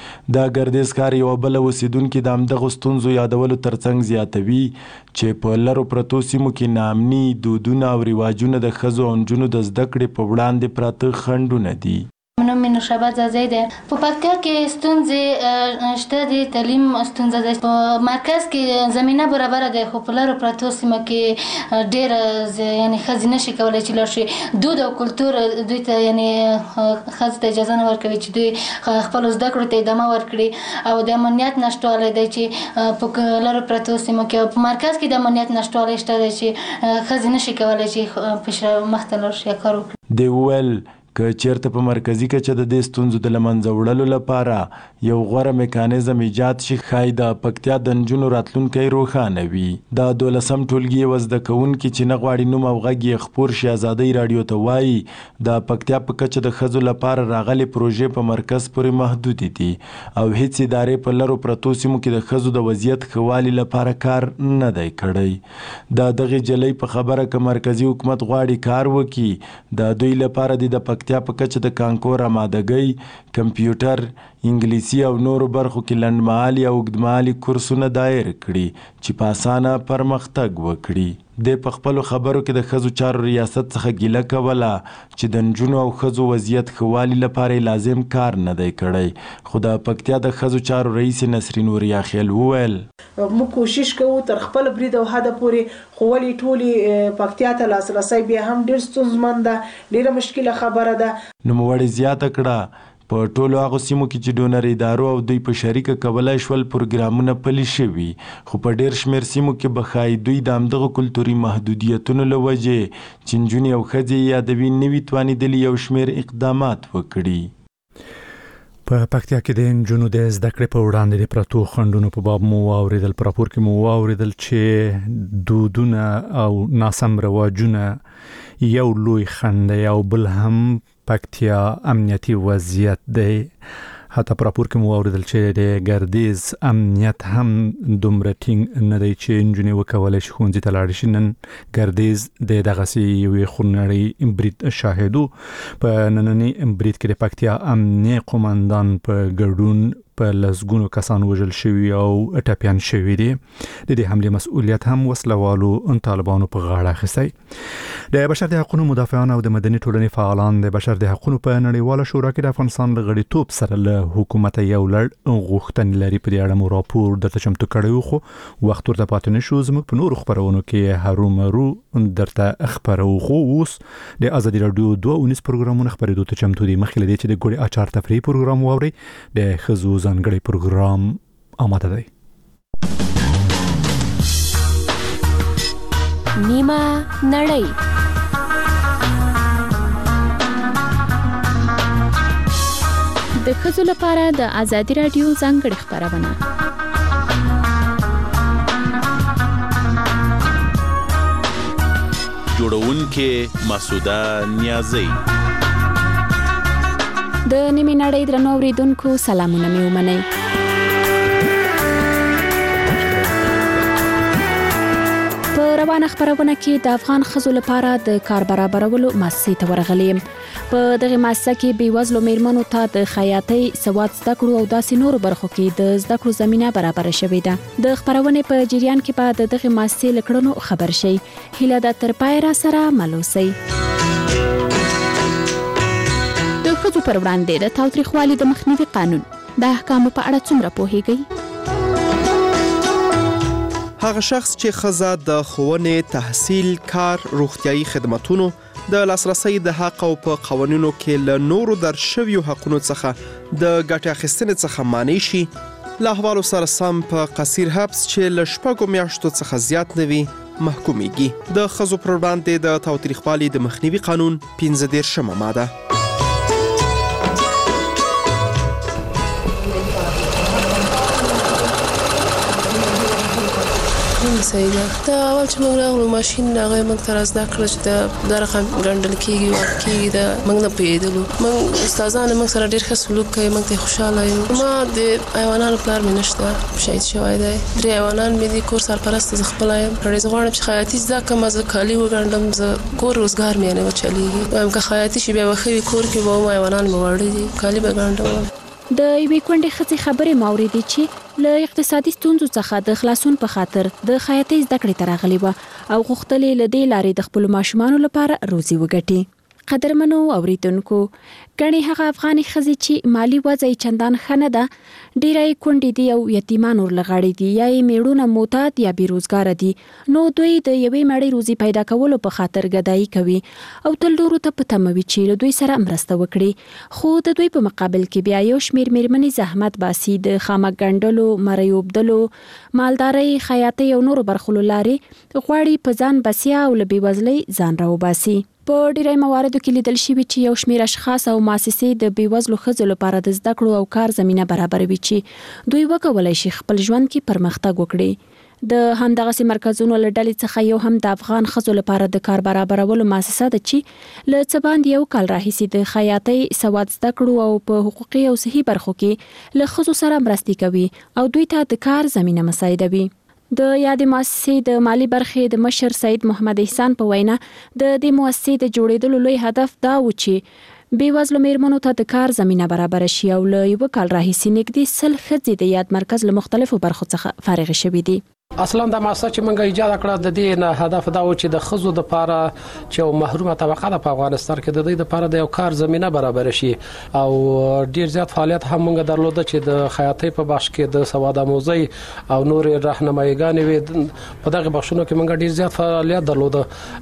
د ګردیز ښار یوه بله اوسیدونکې د همدغو ستونزو یادولو ترڅنګ زیاتوي چې په لرو پرتو سیمو کې ناامني، دودونه او رواجونه د ښځو او نجونو د زده کړې په وړاندې پراته خنډونه دي. نوم مې نوشابه ځاځی دی. په پکتیا کې ستونزې شته دي. تعلیم ستونزه ده. په مرکز کې زمینه برابره ده، خو په لرو پرتو سیمه کې ډېره یعنې ښځې نشي کولی چې لاړ شي. دود او کلتور دوی ته یعنې ښځو ته اجازه نه ورکوي چې دوی خپلو زده کړو ته ادامه ورکړي. او د امنیت نشتوالی دی چې په لرو پرتو سیمو کې او په مرکز کې د امنیت نشتوالی شته دی چې ښځې نشي کولی چې مخته لاړ شي یا کار وکړي. دی وویل که چېرته په مرکزي کچه د دې ستونزو د له منځه وړلو لپاره یو غوره میکانیزم ایجاد شي، ښایي د پکتیا د نجونو راتلونکی روښانه وي. د 12 ټولګي یوه زده کوونکي چې نه غواړي نوم او غږ یې خپور شي ازادۍ راډیو ته وایي د پکتیا په کچه د ښځو لپاره راغلې پروژې په مرکز پورې محدودې دي او هیڅ ادارې په لرو پرتو سیمو کې د ښځو د وضعیت ښه والي لپاره کار نه دی کړی. د دغې جلۍ په خبره که مرکزي حکومت غواړي کار وکړي، د دوی لپاره د پکتیا په کچه د کانکور آمادګۍ، کمپیوټر، انګلیسي او نورو برخو کې لنډمهالي او اوږدمهالي کورسونه دایر کړي چې په اسانه پرمختګ وکړي. د په خپلو خبرو کې د ښځو چارو ریاست څخه ګیله کوله چې د نجونو او ښځو وضعیت ښه والي لپاره لازم کار نه دی کړی. خو د پکتیا د ښځو چارو رئیس نسرین وریاخیل وویل موږ کوشش کوو تر خپل برید او حد پورې، خو ولې ټولې پکتیا ته لاسرسی بیا هم ډېر ستونزمن ده، ډېره مشکله خبره ده. نوموړې زیاته کړه په ټولو هغو سیمو کې چې ډونر ادارو او دوی په شریکه کولای شول پروګرامونه پلي شوي، خو په ډېر شمېر سیمو کې به ښایي دوی د همدغو کلتوري محدودیتونو له وجې چې نجونې او ښځې یادوي نه وي توانېدلي یو شمېر اقدامات وکړي. په پکتیا کې د نجونو د زده کړې په وړاندې د پرتو خنډونو په باب مو واورېدل. په راپور کې مو واورېدل چې دودونه او ناسم رواجونه یو لوی خنډ دی او بل هم پکتیا امنیتي وضعیت دی. حتی په راپور کې مو واورېدل چې د ګردیز امنیت هم دومره ټینګ نه دی چې نجونې وکولی شي ښوونځي ته لاړې شي. نن ګردیز د دغسې یوې خونړۍ برید شاهد و. په ننني برید کې د پکتیا امنیه قومندان په ګډون په لسګونو کسان وژل شوي او ټپیان شوي دي. د دې حملې مسؤلیت هم وسلوالو طالبانو په غاړه اخیستی. د بشر د حقوقو مدافعان او د مدني ټولنې فعالان د بشر د حقوقو په نړیواله شورا کې د افغانستان له غړیتوب سره له حکومت یو لړ غوښتنې لري. په دې اړه مو راپور درته چمتو کړی و، خو وخت ورته پاتې نه شو. زموږ په نورو خپرونو کې هرومرو درته خپرو. خو اوس د ازادي راډیو 2 پروګرامونه خپرېدو ته چمتو دي. مخکې له دې چې د ګوړې اچار تفریحي پروګرام واورئ، د ښځو ځانګړی پروګرام آماده دی. نیمه نړۍ د ښځو لپاره د ازادي راډیو ځانګړې خپرونه. جوړونکې مسعوده نیازی. د نیمه نړۍ درنو اوریدونکو سلامونه مې ومنئ. په روانه خبرونه کې د افغان ښځو لپاره د کار برابرولو مؤسسې ته ورغلیم. په دغه مؤسسه کې بیوزلو میرمنو ته د خیاطۍ، سواد زده کړو او داسې نورو برخو کې د زده کړو زمینه برابره شوې ده. د خبرونې په جریان کې به د دغه مؤسسې له کړنو خبر شئ. هیله ده تر پای را سره مل اوسئ. د ښځو پر وړاندې د تاوتریخوالي د مخنیوي قانون د احکامو په اړه څومره پوهیږئ؟ هغه شخص چې ښځه د ښوونې، تحصیل، کار، روغتیايي خدماتونو د لاسرسي د حق او په قوانینو کې له نورو درج شویو حقونو څخه د ګټې اخیستنې څخه مانع شي، له احوالو سره سم په قصیر حبس چې له 6 میاشتو څخه زیات نه وي محکومیږي. د ښځو پر وړاندې د تاوتریخوالي د مخنیوي قانون 15 ماده. صحیح ده. دا اول چې موږ راغلو ماشین هغه موږ ته زده کړل چې دا رقم ګڼل کېږي او کېږي دا موږ نه پوهېدلو. موږ استادان موږ سره ډېر ښه سلوک کوي، موږ ته خوشحاله یو. ما د حیوانانو پلار مې نشته، شهید شوی دی. 3 حیوانان مې دي، کور سرپرست زه خپله یم. زه غواړم چې خیاطي زده کړم، زه کالي وګنډم، زه کور روزګار مې نه وچلېږي. وایم که خیاطي شي بیا به ښه وي، کور کې به وم حیوانان مې واړه دي، کالي به ګنډم. د یوې کونډې ښځې خبرې مو اورېدې چې له اقتصادي ستونزو څخه د خلاصون په خاطر د خیاطۍ زده کړې ته راغلې وه او غوښتل یې له دې لارې د خپلو ماشومانو لپاره روزي وګټي. قدرمنو اوریدونکو، ګڼې هغه افغاني ښځې چې مالي وضع یې چندان ښه نه ده، ډېره یې کونډې دي او یتیمان ورلغاړې دي یا یې میړونه معتاد یا بېروزګاره دي، نو دوی د یوې مړۍ روزي پیدا کولو په خاطر ګدایي کوي او تل نورو ته په تمه وي چې له دوی سره مرسته وکړي. خو د دوی په مقابل کې بیا یو شمېر میرمنې زحمت باسي، د خامک ګنډلو، مرۍ اوبدلو، مالدارۍ، خیاطۍ او نورو برخو له لارې غواړي په ځان بسیا او له بېوزلۍ ځان راوباسي. په ډیری مواردو کې لیدل شوي چې یو شمېر اشخاص او مؤسسې د بېوزلو ښځو لپاره د زده کړو او کار زمینه برابروي چې دوی وکولای شي خپل ژوند کې پرمختګ وکړي. د همدغسې مرکزونو له ډلې څخه یو هم د افغان ښځو لپاره د کار برابرولو مؤسسه ده چې له څه باندې 1 کال راهیسې د خیاطۍ، سواد زده کړو او په حقوقي او صحي برخو کې له ښځو سره مرستې کوي او دوی ته د کار زمینه مساعدوي. د یادې مؤسسې د مالی برخې د مشر سید محمد احسان په وینا د دې مؤسسې د جوړېدلو لوی هدف دا و چې بېوزلو میرمنو ته د کار زمینه برابر شي او له 1 کال راهیسې نږدې 100 ښځې د یاد مرکز له مختلفو برخو څخه فارغې شوي دي. اصلا د مؤسسه چې موږ ایجاد کړه د دې نه هدف دا و چې د ښځو لپاره چې محرومه طبقه ده په افغانستان کې د دې لپاره د یو کار زمينه برابر شي او ډیر زیات فعالیت هم موږ درلوده چې د خیاطۍ په بخش کې د سواد آموزي او نور راهنمایګانې وي. په دغه بخشونو کې موږ ډیر زیات فعالیت درلوده.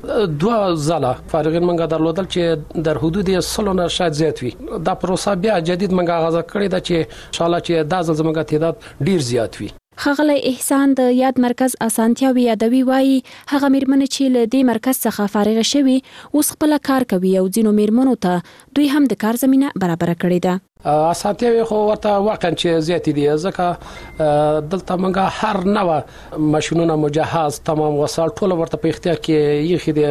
2 ځله فارغین موږ درلودل چې در حدود 100 نه شاید زیات وي. دا پروسه بیا جدید موږ آغاز کړې ده چې ان شاء الله چې دا ځل زموږ تعداد ډیر زیات وي. ښاغلی احسان د یاد مرکز اسانتیاوي یادوي، وایي هغه میرمنې چې له دې مرکز څخه فارغه شوي اوس خپل کار کوي او ځینو میرمنو ته دوی هم د کار زمینه برابر کړې ده. اسانتیاوي خو ورته واقعا چې زیات دي، ځکه دلته موږ هر نوع ماشینونه مجهز تمام وسایل ټول ورته په اختیار کې یخي د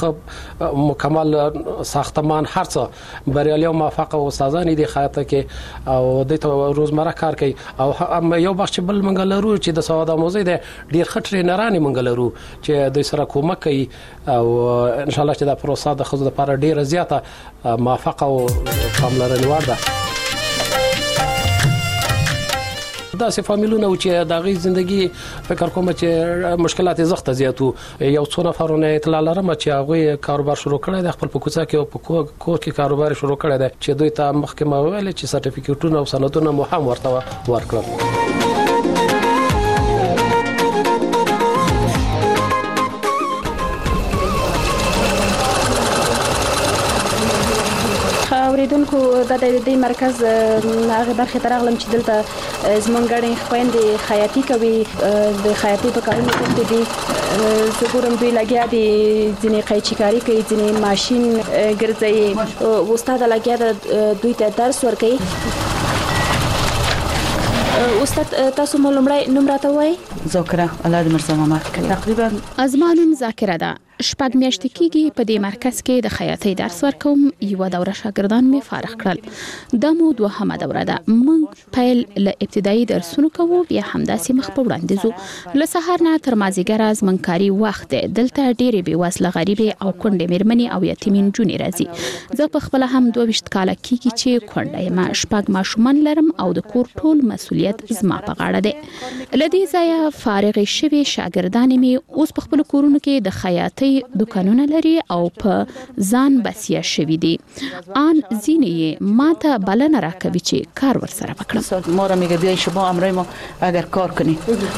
مکمل ساختمان هر څه بریالي او موفق استادان دي خیاطه کې او د روزمره کار کوي او یو بخش بل موږ لرو چې د سواد آموزي د ډیر خټري نرانې موږ لرو چې د سره کومک کوي او ان شاء الله چې دا پروسه د خزو لپاره ډیره زیاته موفق او پاملرنې وړ ده. داسې فامیلونه چې د غي ژوندۍ فکر کوم چې مشکلات زغته زیاتو یو څو نفرونه اطلاع لرم چې هغه کاروبار شروع کړی د خپل په کوڅه کې او په کور کې کاروبار شروع کړی دی چې دوی ته محکمه ویل چې سرټیفیکټونه او سندونه مو هم ورته ورکړل. اوریدونکو د دې مرکز هغه برخه ترغلم چې دلته زمونږړې خويندې خیاطي کوي، د خیاطي په کارونو کې دي زګورم دوی لګیا دي، ځینې قیچکاری کوي، ځینې ماشين ګرځي، استاد لګیا دوی ته درس ورکوي. استاد تاسو مو لمړی نوم راته وایي؟ ذاکره الله دې مرزا ماما تقریبا ازمانم ذاکره ده. 6 میاشتې کېږي په دې مرکز کې د خیاطۍ درس ورکوم. یو دوره شاګردان می فارغ کړل. دا مو 2مه دوره ده. موږ پیل له ابتدایي درسونو کوو، بیا همداسې مخ په وړاندې ځو. له سهار نه تر مازیګر ازمنکاري وخت دلته ډېرې بېوزله غریبې او کونډې میرمنې او یتیمین جونې راځي. زه په خپل هم 22 کاله کېږي چې کونډه یم. 6 ماشومان لرم او د کور ټول مسؤلیت زما په غاړه دی. لدې ځایه فارغ شوي شاګردان می اوس په خپل کورونو کې د خیاطۍ هغې دکانونه لري او په ځان بسیا شوي دي. آن ځینې ماته بلنه راکوي چې کار ورسره وکړم. ما را میگه بیای شما همراه ما اگر کار کنی.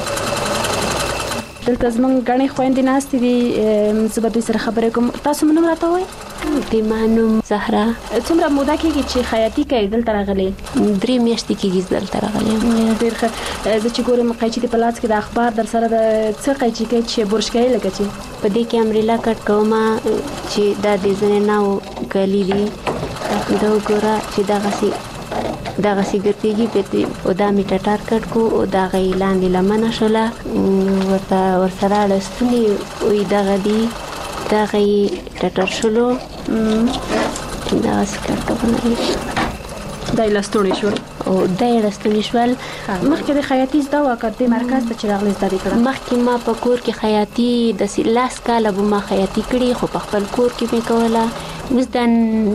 دلته زمونږ غني خويندې ناستې دي، زه به دوی سره خبرې کوم. تاسو نوم راته وایئ؟ د مانوم زهرا. څومره موده کېږي چې خیاطي کوي دلته راغلي؟ 3 میاشتې کېږي دلته راغلي. ډېر ښه. زه چې ګورم قیچي د پلاس کې د اخبار در سره د څه قیچي کوي چې برش کوي لکه چې په دې کې امریلا کټ کوم چې دا د زنانو کلی دي. دا وګوره چې دا غسی ګرځي او دا می ټټار کټ کو او دا غي لاندې لمنه شوله ورسره لستونی وې دا غدي دا غي ټټر شلو دا سکر کوي دا لستونی شو او دا لستونی شول. مخکې د خیاطي زده وکړ د مرکز ته چې راغلی زده کړم. مخکې ما په کور کې خیاطي د لاس کاله به ما خیاطي کړي، خو په خپل کور کې مې کوله. اوس د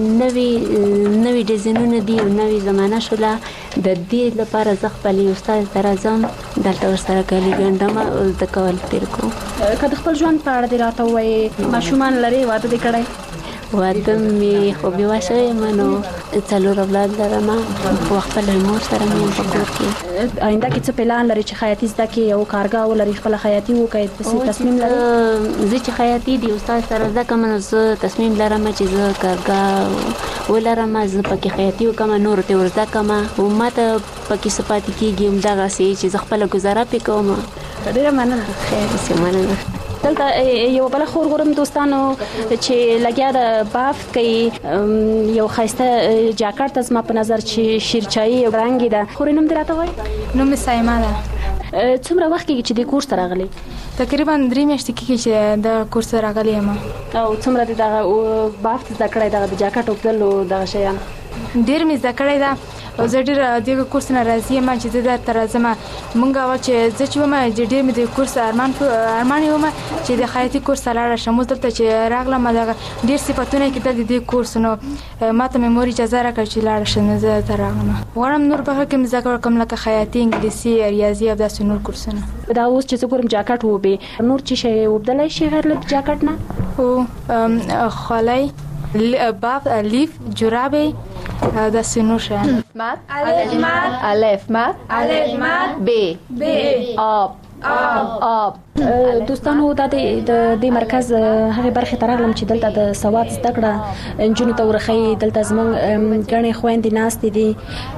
نوې ډیزاینونه دي او نوې زمانه شوله. د دې لپاره زه خپل استاد ته راځم، دلته ورسره کالي ګنډم او زده کول تیر کوم. که د خپل ژوند په اړه دې راته ووایې، ماشومان لرې، واده دې کړی؟ واده مې خو بېوه شوې یم، نو 4 اولاد لرم. په خپل مور سره مې په کور کې. آینده کې څه پلان لري چې خیاطي زده کړې او کارګاه ولري، خپله خیاطي وکړې؟ تصمیم لري؟ زه چې خیاطي د استاد سره زده کوم، نو زه تصمیم لرم چې زه کارګاه ولرم، زه پکې خیاطي وکړم، نورو ته ور زده کړم او ما ته پکې څه پاتې کېږي همدغسې چې زه خپله ګزاره پرې کوم. ډېره مننه. خیر داسې مننه. دلته یو بل خور ګورم دوستانو چې لګیا د باف کوي، یو ښایسته جاکټ ته زما په نظر چې شیرچایي رنګ ده. خورې نوم دې راته وایي؟ نوم مې سایمه ده. څومره وخت کېږي چې دې کورس ته راغلی؟ تقریبا 3 میاشتې کېږي چې د کورس ته راغلی یم. او څومره دې دغه باف زده کړی، دغه د جاکټ اوبدل او دغه شیان؟ ډېر مې زده کړی ده او زه ډېر دغه کورس نه راضي یم چې زه درته راځم. مونږ اول چې زه چې وم ډېر مې د کورس ارمان یې وم چې د خیاطي کورس ته لاړه شم. اوس دلته چې راغلم دغه ډېر صفتونه یې کېدل د دې کورس، نو ما ته مې مور اجازه راکړه چې لاړه شم. زه دلته راغلم. غواړم نور په هغه کې مې زده کړه کوم لکه خیاطي، انګلیسي، ریاضي او داسې نور کورسونه. دا اوس چې زه ګورم جاکټ ووبې، نور چې شی وبدلی شي غیر له جاکټ نه؟ هو، خولۍ، باف، لیف، جورابې دا سينو شان. مات الف مات ب آب دوستانو دا د مرکز هغه برخه ترغلم چې دلته د سواد زده کړه انجونو ته ورخی. دلته زمونږ غني خويندې ناستې دي،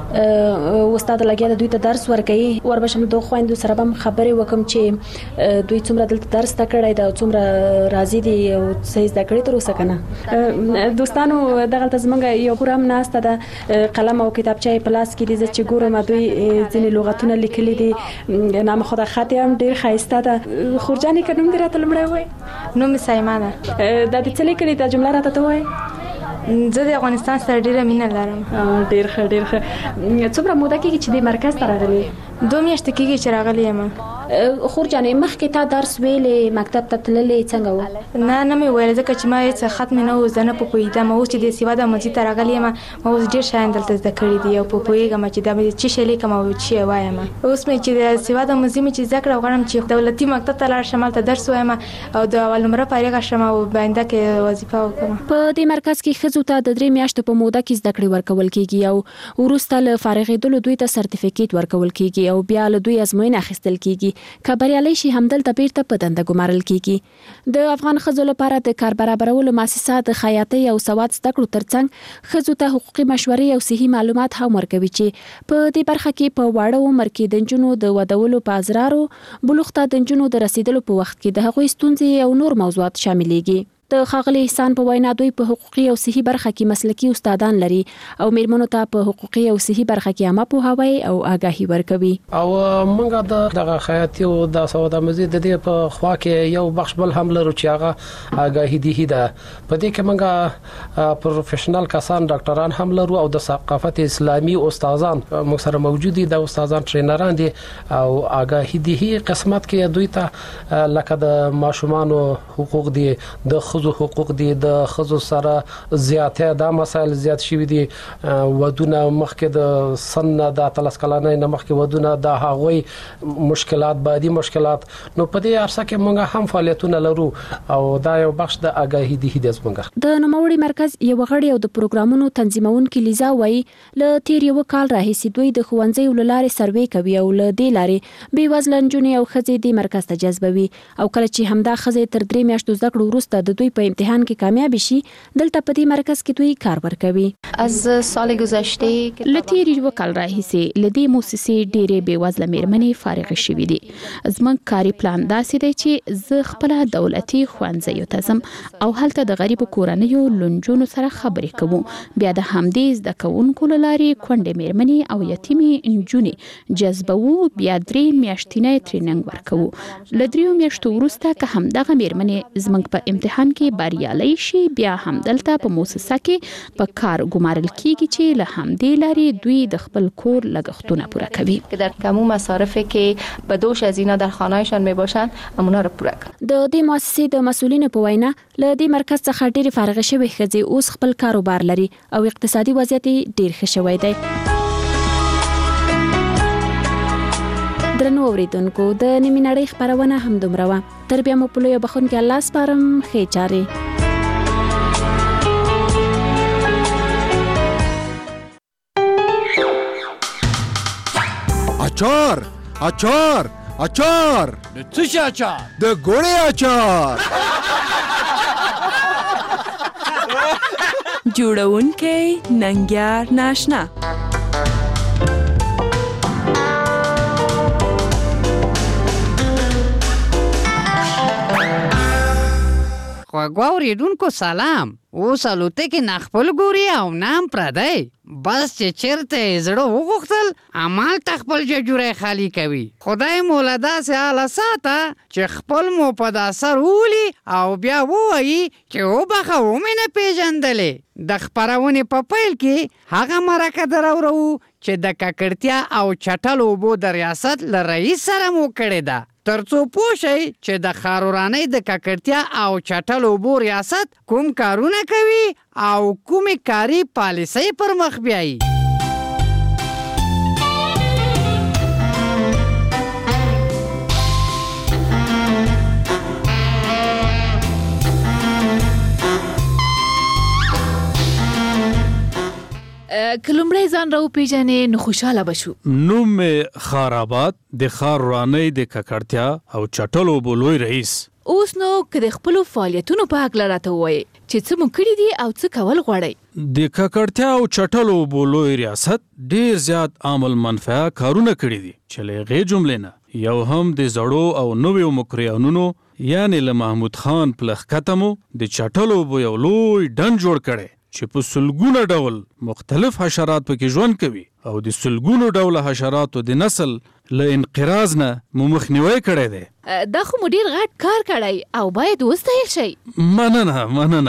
استاد لګیا د دوی ته درس ورکوي. وربشم دوه خويندو سره هم خبرې وکم چې دوی څومره دلته درس زده کړی دا، څومره راضي دي او څه زده کړی تر اوسه کنه. دوستانو دغه زمونږ یو ګورم ناسته ده، قلم او کتابچه په لاس کې دي. چې ګورم دوی ځینې لغتونه لیکلي دي، نام خدا خط هم ډیر ښایسته ده. خورجانې که نوم دې راته لومړی وایي؟ نوم مې سایمه ده. دا دې څه لیکلي دا جمله راته ته وایي؟ زه د افغانستان سره ډیره مینه لرم. ډیر ښه ډیر ښه. څومره موده کېږي چې د مرکز ته راغلې؟ 2 میاشتې کېږي چې راغلی یم. خورجانې مخکې تا درس ویلې، مکتب ته تللې، څنګه و؟ نه مې ویل ځکه چې ما هېڅ خط مې نه و، زه نه پوهېدم. اوس چې د سواد مسجد ته راغلی یم، ما اوس ډېر شیان دلته زده کړي دي او پوهېږم چې دا مې څه شی لیکم او څه یې وایم. اوس مې چې د سواد مسجد مې چې زده کړه غواړم چې دولتي مکتب ته لاړ شم، هلته درس وایم او د اول نمره فارغه شم او په آینده کې وظیفه وکړم. په دې مرکز کې ښځو ته د 3 میاشتو په موده کې زده کړې ورکول کېږي او وروسته له فارغېدلو دوی ته سرټیفیکیټ ورکول کېږي او بیا له دوی ازموینه اخیستل کېږي. که بریالي شي همدلته بیرته په دنده ګمارل کېږي. د افغان ښځو لپاره د کار برابرولو مؤسسه د خیاطۍ او سواد زده کړو ترڅنګ ښځو ته حقوقي مشورې او صحي معلومات هم ورکوي چې په دې برخه کې په واړه عمر کې د نجونو د ودولو په ازرارو، بلوغ ته د نجونو د رسیدلو په وخت کې د هغوی ستونزې او نور موضوعات شاملېږي. د ښاغلي احسان په وینا دوی په حقوقي او صحي برخه کې مسلکي استادان لري او میرمنو ته په حقوقي او صحي برخه کې عامه پوهاوی او آگاهي ورکوي. او موږ د خیاطي او د سواد مزید د دې په خوا کې یو بخش بل هم لرو چې هغه آگاهي دي. په دې کې موږ پروفیشنل کسان ډاکټران هم لرو او د ثقافت اسلامي استادان موږ سره موجود دي. د استادان ټرینران دي او آگاهي دي قسمت کې دوی ته لکه د ماشومان حقوق دي، د خزو حقوق دي د خزو سره زیاته دا مسایل زیات شوي دي ودونه مخکې د سن د 13 کلنۍ نه مخکې ودونه د هغوی مشکلات بعدي مشکلات نو په دې ارسه کې موږ هم فعالیتونه لرو او دا یو بخش د اگاهي دي هدي زموږ د نوموړي مرکز یو غړی او د پروګرامونو تنظیمونکو لیزا وایي ل تیر یو کال راهیسې دوی د ښوونځي ولارې سروې کوي او ل دې لارې بې وزله نجونې او ښځې د مرکز ته جذبوي او کله چې همدا ښځې تر 3 میاشتو زده کړو وروسته د دوی په امتحان کې کامیاب شي دلته په دې مرکز کې دوی کار ورکوي. از سال گذشته ل تیر یو کال راهیسې ل دې مؤسسې ډېرې بې وزله میرمنې فارغ شوې دي. زموږ کاري پلان داسې دی چې زه خپل دولتي ښوونځیو ته ځم او هلته د غریبو کورنیو لنجونو سره خبرې کوم. بیا د همدې زده کوونکو لارې کونډې میرمنې او یتیمې نجونې جذبوو. بیا 3 میاشتنی ټریننګ ورکوو. ل 3 میاشتو وروسته که همدغه میرمنې زموږ په امتحان کې بریالۍ شي بیا هم دلته په مؤسسه کې په کار ګمارل کیږي چې له همدې لارې دوی د خپل کور لګښتونه پوره کوي. که در تمام مصارفی که به دوش از اینا در خانه‌شان میباشند اونا رو پوره کوي. د دې مؤسسې د مسؤلینو په وینا ل دې مرکز څخه ډېری فارغ شوي ښځې اوس خپل کاروبار لري او اقتصادي وضعیت ډېر ښه شوی دی. درنو اوریدونکو د نیمې نړۍ خبرونه هم دومره وه. تر بیا مو په لویه بخښونکي الله سپارم. ښې چارې. اچار اچار اچار د څه شي اچار؟ د ګوړې اچار. جوړونکی ننګیار ناشنا. خواږه اوریدونکو سلام. اوس الوتکې نه خپل ګوري او نام پردی. بس چې چیرته یې زړه وغوښتل همالته خپل ججوری خالي کوي. خدای مو له داسې حاله ساته چې خپل مو په دا سر وولي او بیا ووایي چې وبخه ومې نه پیژندلې. د خپرونې په پیل کې هغه مرکه دراورو چې د ککړتیا او چټل اوبو د ریاست له رئیس سره مو کړې ده ترڅو پوه شئ چې د ښارورانۍ د ککړتیا او چټل اوبو ریاست کوم کارونه کوي او کومې کاري پالیسۍ پر مخ بیایي. کلمړی ځان راو پیژنې نو خوشاله بشو. نوم خارابات د ښارورانۍ د ککړتیا او چټل اوبو لوی رئیس. اوس نو که د خپلو فعالیتونو په هکله راته ووایې چې څه مو کړي دي او څه کول غواړئ. د ککړتیا او چټل اوبو لوی ریاست ډیر زیات عامل منفعه کارونه کړي دي چې له هغې جملې نه یو هم د زړو او نویو مکریانونو یعنې له محمود خان پلخکته مو د چټل اوبو یو لوی ډنډ جوړ کړی چې په سلګونه ډول مختلف حشرات پکې ژوند کوي او د سلګونو ډول حشراتو د نسل له انقراض نه مو مخنیوی کړی دی. دا خو مو ډیر غټ کار کړی او باید وستایل شي. مننه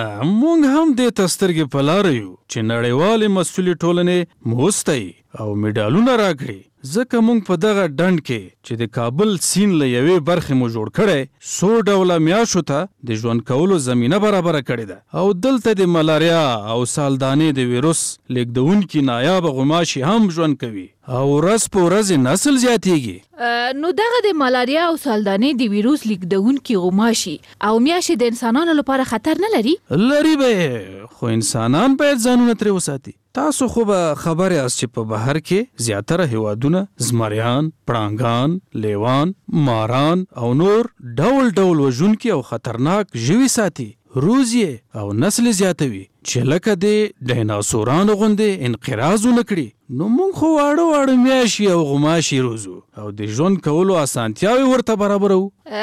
موږ هم دې ته سترګې په لاره یو چې نړیوالې مسؤلې ټولنې مو وستایي او میډالونه راکړي ځکه موږ په دغه ډنډ کې چې د کابل سیند له یوې برخې مو جوړ کړی 100 ډوله میاشو ته د ژوند کولو زمینه برابره کړې ده او دلته د ملاریا او سالدانې د ویروس لیږدونکي نایابه غوماشي هم ژوند کوي او ورځ په ورځ نسل زیاتیږي. نو دغه د ملاریا او سالدانې د ویروس لیږدونکي غوماشي او میاشې د انسانانو لپاره خطر نه لري؟ لري به خو انسانان باید ځانونه ترې وساتي. تاسو خو به خبر یاست چې په بهر کې زیاتره هیوادونه زمریان، پړانګان، لیوان، ماران او نور ډول ډول وژونکي او خطرناک ژوي ساتي روزي او نسل زیاتوي چې لکه د ډایناسورانو غوندې انقراض ونه کړي. نو مونږ خو واړه میاشي او غوماشي روزو او د ژوند کولو اسانتیاوې ورته برابرو.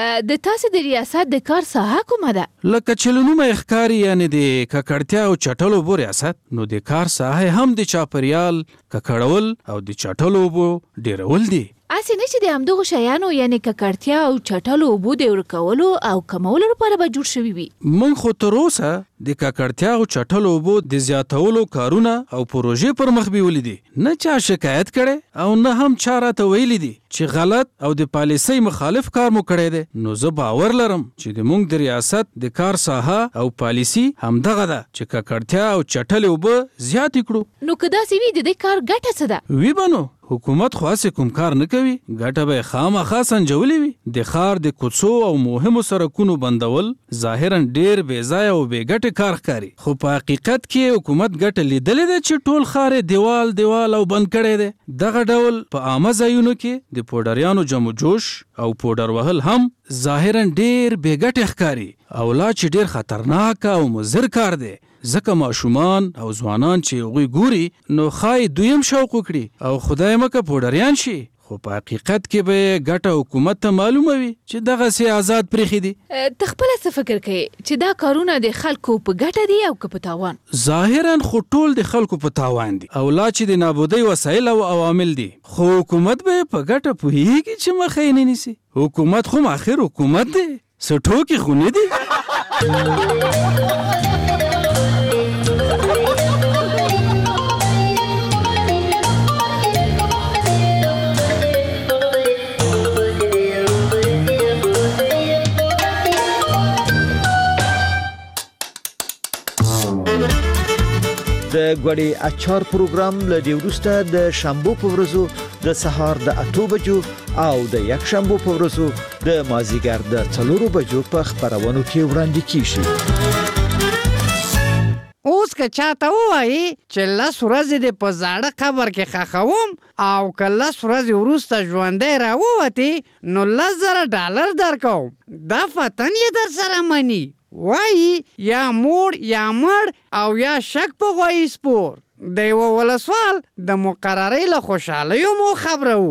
د تاسو د ریاست د کار ساحه کومه ده؟ لکه چې له نومه یې ښکاري یعنې د ککړتیا او چټل اوبو ریاست نو د کار ساحه هم د چاپریال ککړول او د چټل اوبو ډیرول دي. اسې نه چې د همدغو شیانو یعنې ککړتیا او چټلو اوبو د ورکولو او کمولو لپاره به جوړ شوي وي. مونږ خو تر اوسه د ککړتیا او چټلو اوبو د زیاتولو کارونه او پروژې پر مخ بیولې دي. نه چا شکایت کړی او نه هم چا راته ویلي دي چې غلط او د پالیسۍ مخالف کار مو کړی دی نو زه باور لرم چې د موږ د ریاست د کار ساحه او پالیسي همدغه ده چې ککړتیا او چټلې اوبه زیاتې کړو. نو که داسې وي د دې کار ګټه څه ده؟ وی بنو حکومت خو هسې کوم کار نه کوي، ګټه به یې خامخا سنجولې وي. د ښار د کوڅو او مهمو سړکونو بندول ظاهرا ډېر بې ځایه او بې ګټې کار ښکاري، خو په حقیقت کې حکومت ګټه لیدلې ده چې ټول ښار یې دیوال او بند کړی دی. دغه ډول په عامه ځایونو کې د پوډریانو جمع جوش او پوډر وهل هم ظاهرا ډېر بې ګټې ښکاري او لا چې ډېر خطرناک او مضر کار دی. ځکه ماشومان او ځوانان چې هغوی ګوري نو ښایي دوی هم شوق وکړي او خدای مکه پوډریان شي، خو په حقیقت کې به ګټه حکومت ته معلومه وي چې دغسې آزاد پرېښي دي. ته خپله څه فکر کوې چې دا کارونه د خلکو په ګټه دي او که په تاوان؟ ظاهرا خو ټول د خلکو په تاوان دي او لا چې د نابودۍ وسایل او عوامل دي، خو حکومت به په ګټه پوهېږي چې مخه یې نه نیسي. حکومت خو آخر حکومت دی، څه ټوکې خو نه دي. د غوړي اچار پروګرام له دې وروسته د شنبه په ورځو د سهار د 8 بجو او د یک شنبه په ورځو د مازیګر د 4 بجو په خبرونو کې وړاندې کیږي. اوس که چاته ووایي چې 10 ورځې د په زاړه قبر کې خښوم او که 10 ورځې وروسته ژوندی راووتې نو $10,000 درکوم، دا فتن یې در سره مني. وایي یا موړ یا مړ او یا شک په غوایي سپور. د یوه ولسوال د مقررۍ له خوشحالیو مو خبرو.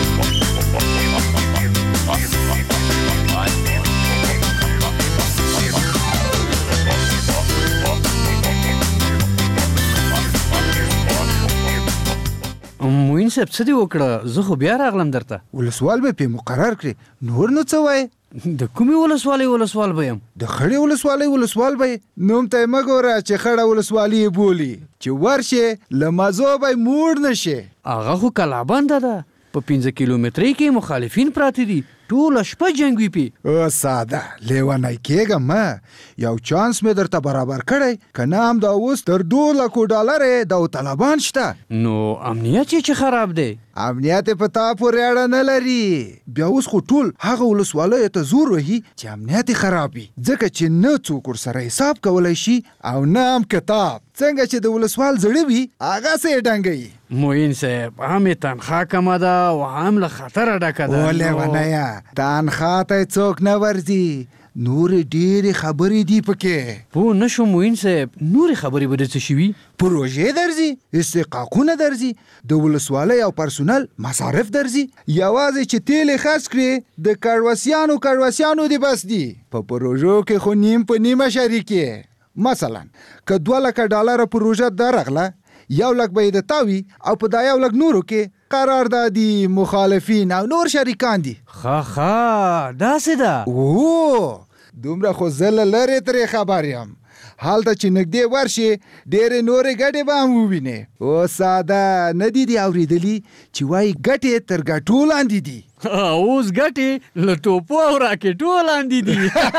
موین صاحب څه دې وکړه؟ زه خو بیا راغلم درته. ولسوال به پې مقرر کړي، نور نو څه وایې؟ د کومې ولسوال به یم؟ د خړې ولسوال به یې. نوم ته یې مه ګوره چې خړه ولسوالي یې بولي، چې ورشې له مزو به یې موړ نه شي. هغه خو کلابنده ده، په 15 کیلومترۍ کې مخالفین پراته دي، ټوله شپه جنګ وي پې. او ساده لیونی کېږم مه، یو چانس مې درته برابر کړی، که نه هم دا اوس تر $200,000 داوطلبان شته. نو امنیت یې چې خراب دی؟ امنیت په تا پورې اړه نه لري. بیا اوس خو ټول هغه ولسوالیو ته زور وهي چې امنیت خراب وي، ځکه چې نه څوک ورسره حساب کولی شي او نه هم کتاب. څنګه چې د ولسوال زړه وي هغسې یې ډنګوي. موین صاحب هم یې تنخوا کمه ده او هم له خطره ډکه ده. لیونیه تنخوا ته څوک نه ورځي، نورې ډېرې خبرې دي پکې. پوه نه شوم موین صاحب، نورې خبرې به د څه شي وي؟ پروژې درځي، استحقاقونه درځي، د ولسوالۍ او پرسونل مصارف درځي. یوازې چې تیل یې خرڅ کړې د کړوسیانو دې بس دي. په پروژو کې خو نیم په نیمه شریک یې. مثلا که $200,000 پروژه درغله، 100,000 به یې د تا وي او په دا 100,000 نورو کې قراردادي، مخالفین او نور شریکان دي. ښه داسې ده. اوه دومره خو زه له لرې ترې خبر یم. هلته چې نږدې ورشي ډېرې نورې ګټې به هم ووینې. او ساده نه دي اورېدلي چې وایي ګټې تر ګټو لاندې دي. اوس ګټې له ټوپو او راکټو لاندې دي.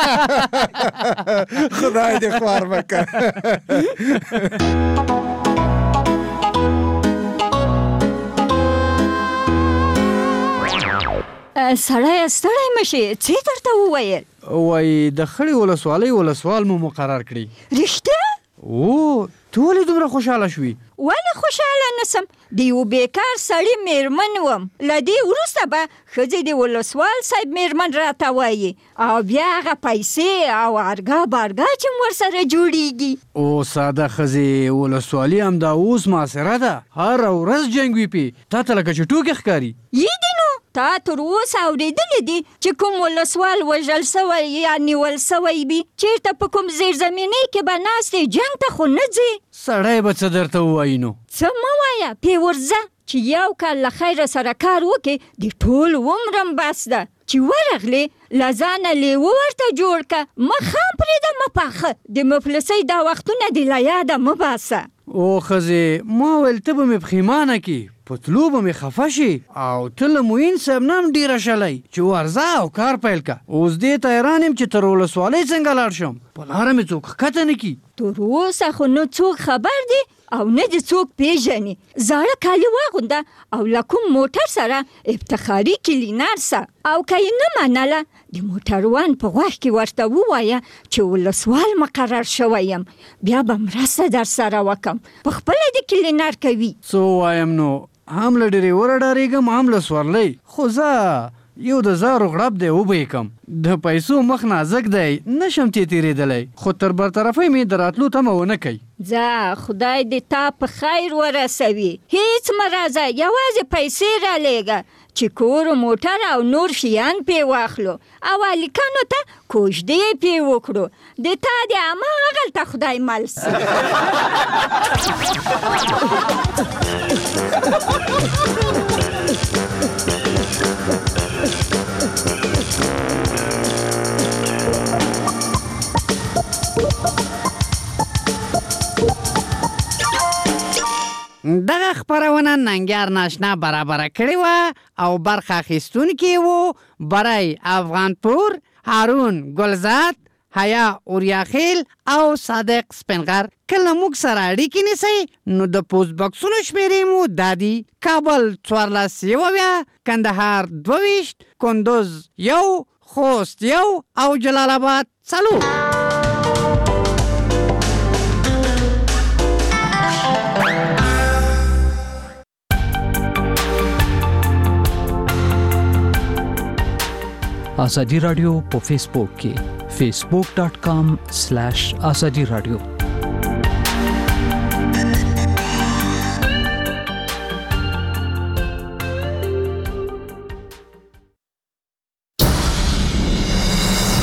خدای دې خوار وکړه. سړی ستړی مشي، څه درته وویل؟ وایي د خړې ولسوال مو مقرر کړي. رښتیا؟ او ته ولې دومره خوشحاله شوي؟ ولې خوشحاله نسم؟ د یو بیکار سړي میرمن وم، له دې وروسته به ښځې د ولسوال صاحب میرمن راته وایي او بیا هغه پیسې او ارګا بارګا چې م ورسره جوړیږي. او ساده ښځې ولسوالي همدا اوس معاصره ده، هره ورځ جنګ وي پې. تا ته لکه چې ټوکې ښکاري. یې دي نو تا تر اوسه اورېدلی دي چې کوم ولسوال وژل سوی یا نیول سوی وي؟ چېرته په کوم زیرزمینۍ کې به ناست دی، جنګ ته خو نه ځې. سړی به څه درته ووایي نو؟ څه مه وایه، پې ورځه چې یو کال له خیره سره کار وکړې، د ټول عمرم بس ده. چې ورغلې له ځانه لیوه ورته جوړ که، مخ هم پرېږده مه پاخه، د مفلسۍ دا وختونه دې له یاده مه باسه. او ښځې ما ویل ته به مې پښیمانه کړي، پتلو به مې خفه شي او ته له معین صاحب نه هم ډېره شلی چې ورځه او کار پیل که. اوس دې ته حیران یم چې تر ولسوالۍ څنګه لاړ شم، په لاره مې څوک ښکته نه کي. تر اوسه خو نه څوک خبر دی او نه دې څوک پیژني. زاړه کالي واغونده او له کوم موټر سره افتخاري کلینر سه او که یې نه منله د موټروان په غوږ کې ورته ووایه چې ولسوال مقرر شوی یم، بیا به مرسته در سره وکم. په خپله د کلینر کوي. څه ووایم نو، هم له ډریوره ډارېږم هم له سورلۍ. خو زه یو د زارو غړپ دی وبه یې کم. د پیسو مخ نازک دی، نشم تېرېدلی، خو تر برطرفۍ مې د راتلو تمه ونه کوي. ځه خدای دې تا په خیر ورسوي. هیڅ مه راځه، یوازې پیسې رالیږه چې کور و موټر او نور شیان پې واخلو او هلکانو ته کوژدې پې وکړو. د تا د هماغلته خدای مل سي. دغه خپرونه ننګیار ناشنا برابره کړې وه او برخه اخیستونکي وو برای افغانپور، هارون ګلزاد، حیا اوریاخیل او صادق سپنغر. کله موږ سره اړیکې نیسئ نو د پوسټ بکسونو شمیرې مو دا دي: کابل 14 کندهار 22 کندوز 1 خوست 1 او جلال آباد 4. آزادی رادیو په فیسبوک کې facebook.com/azadi radio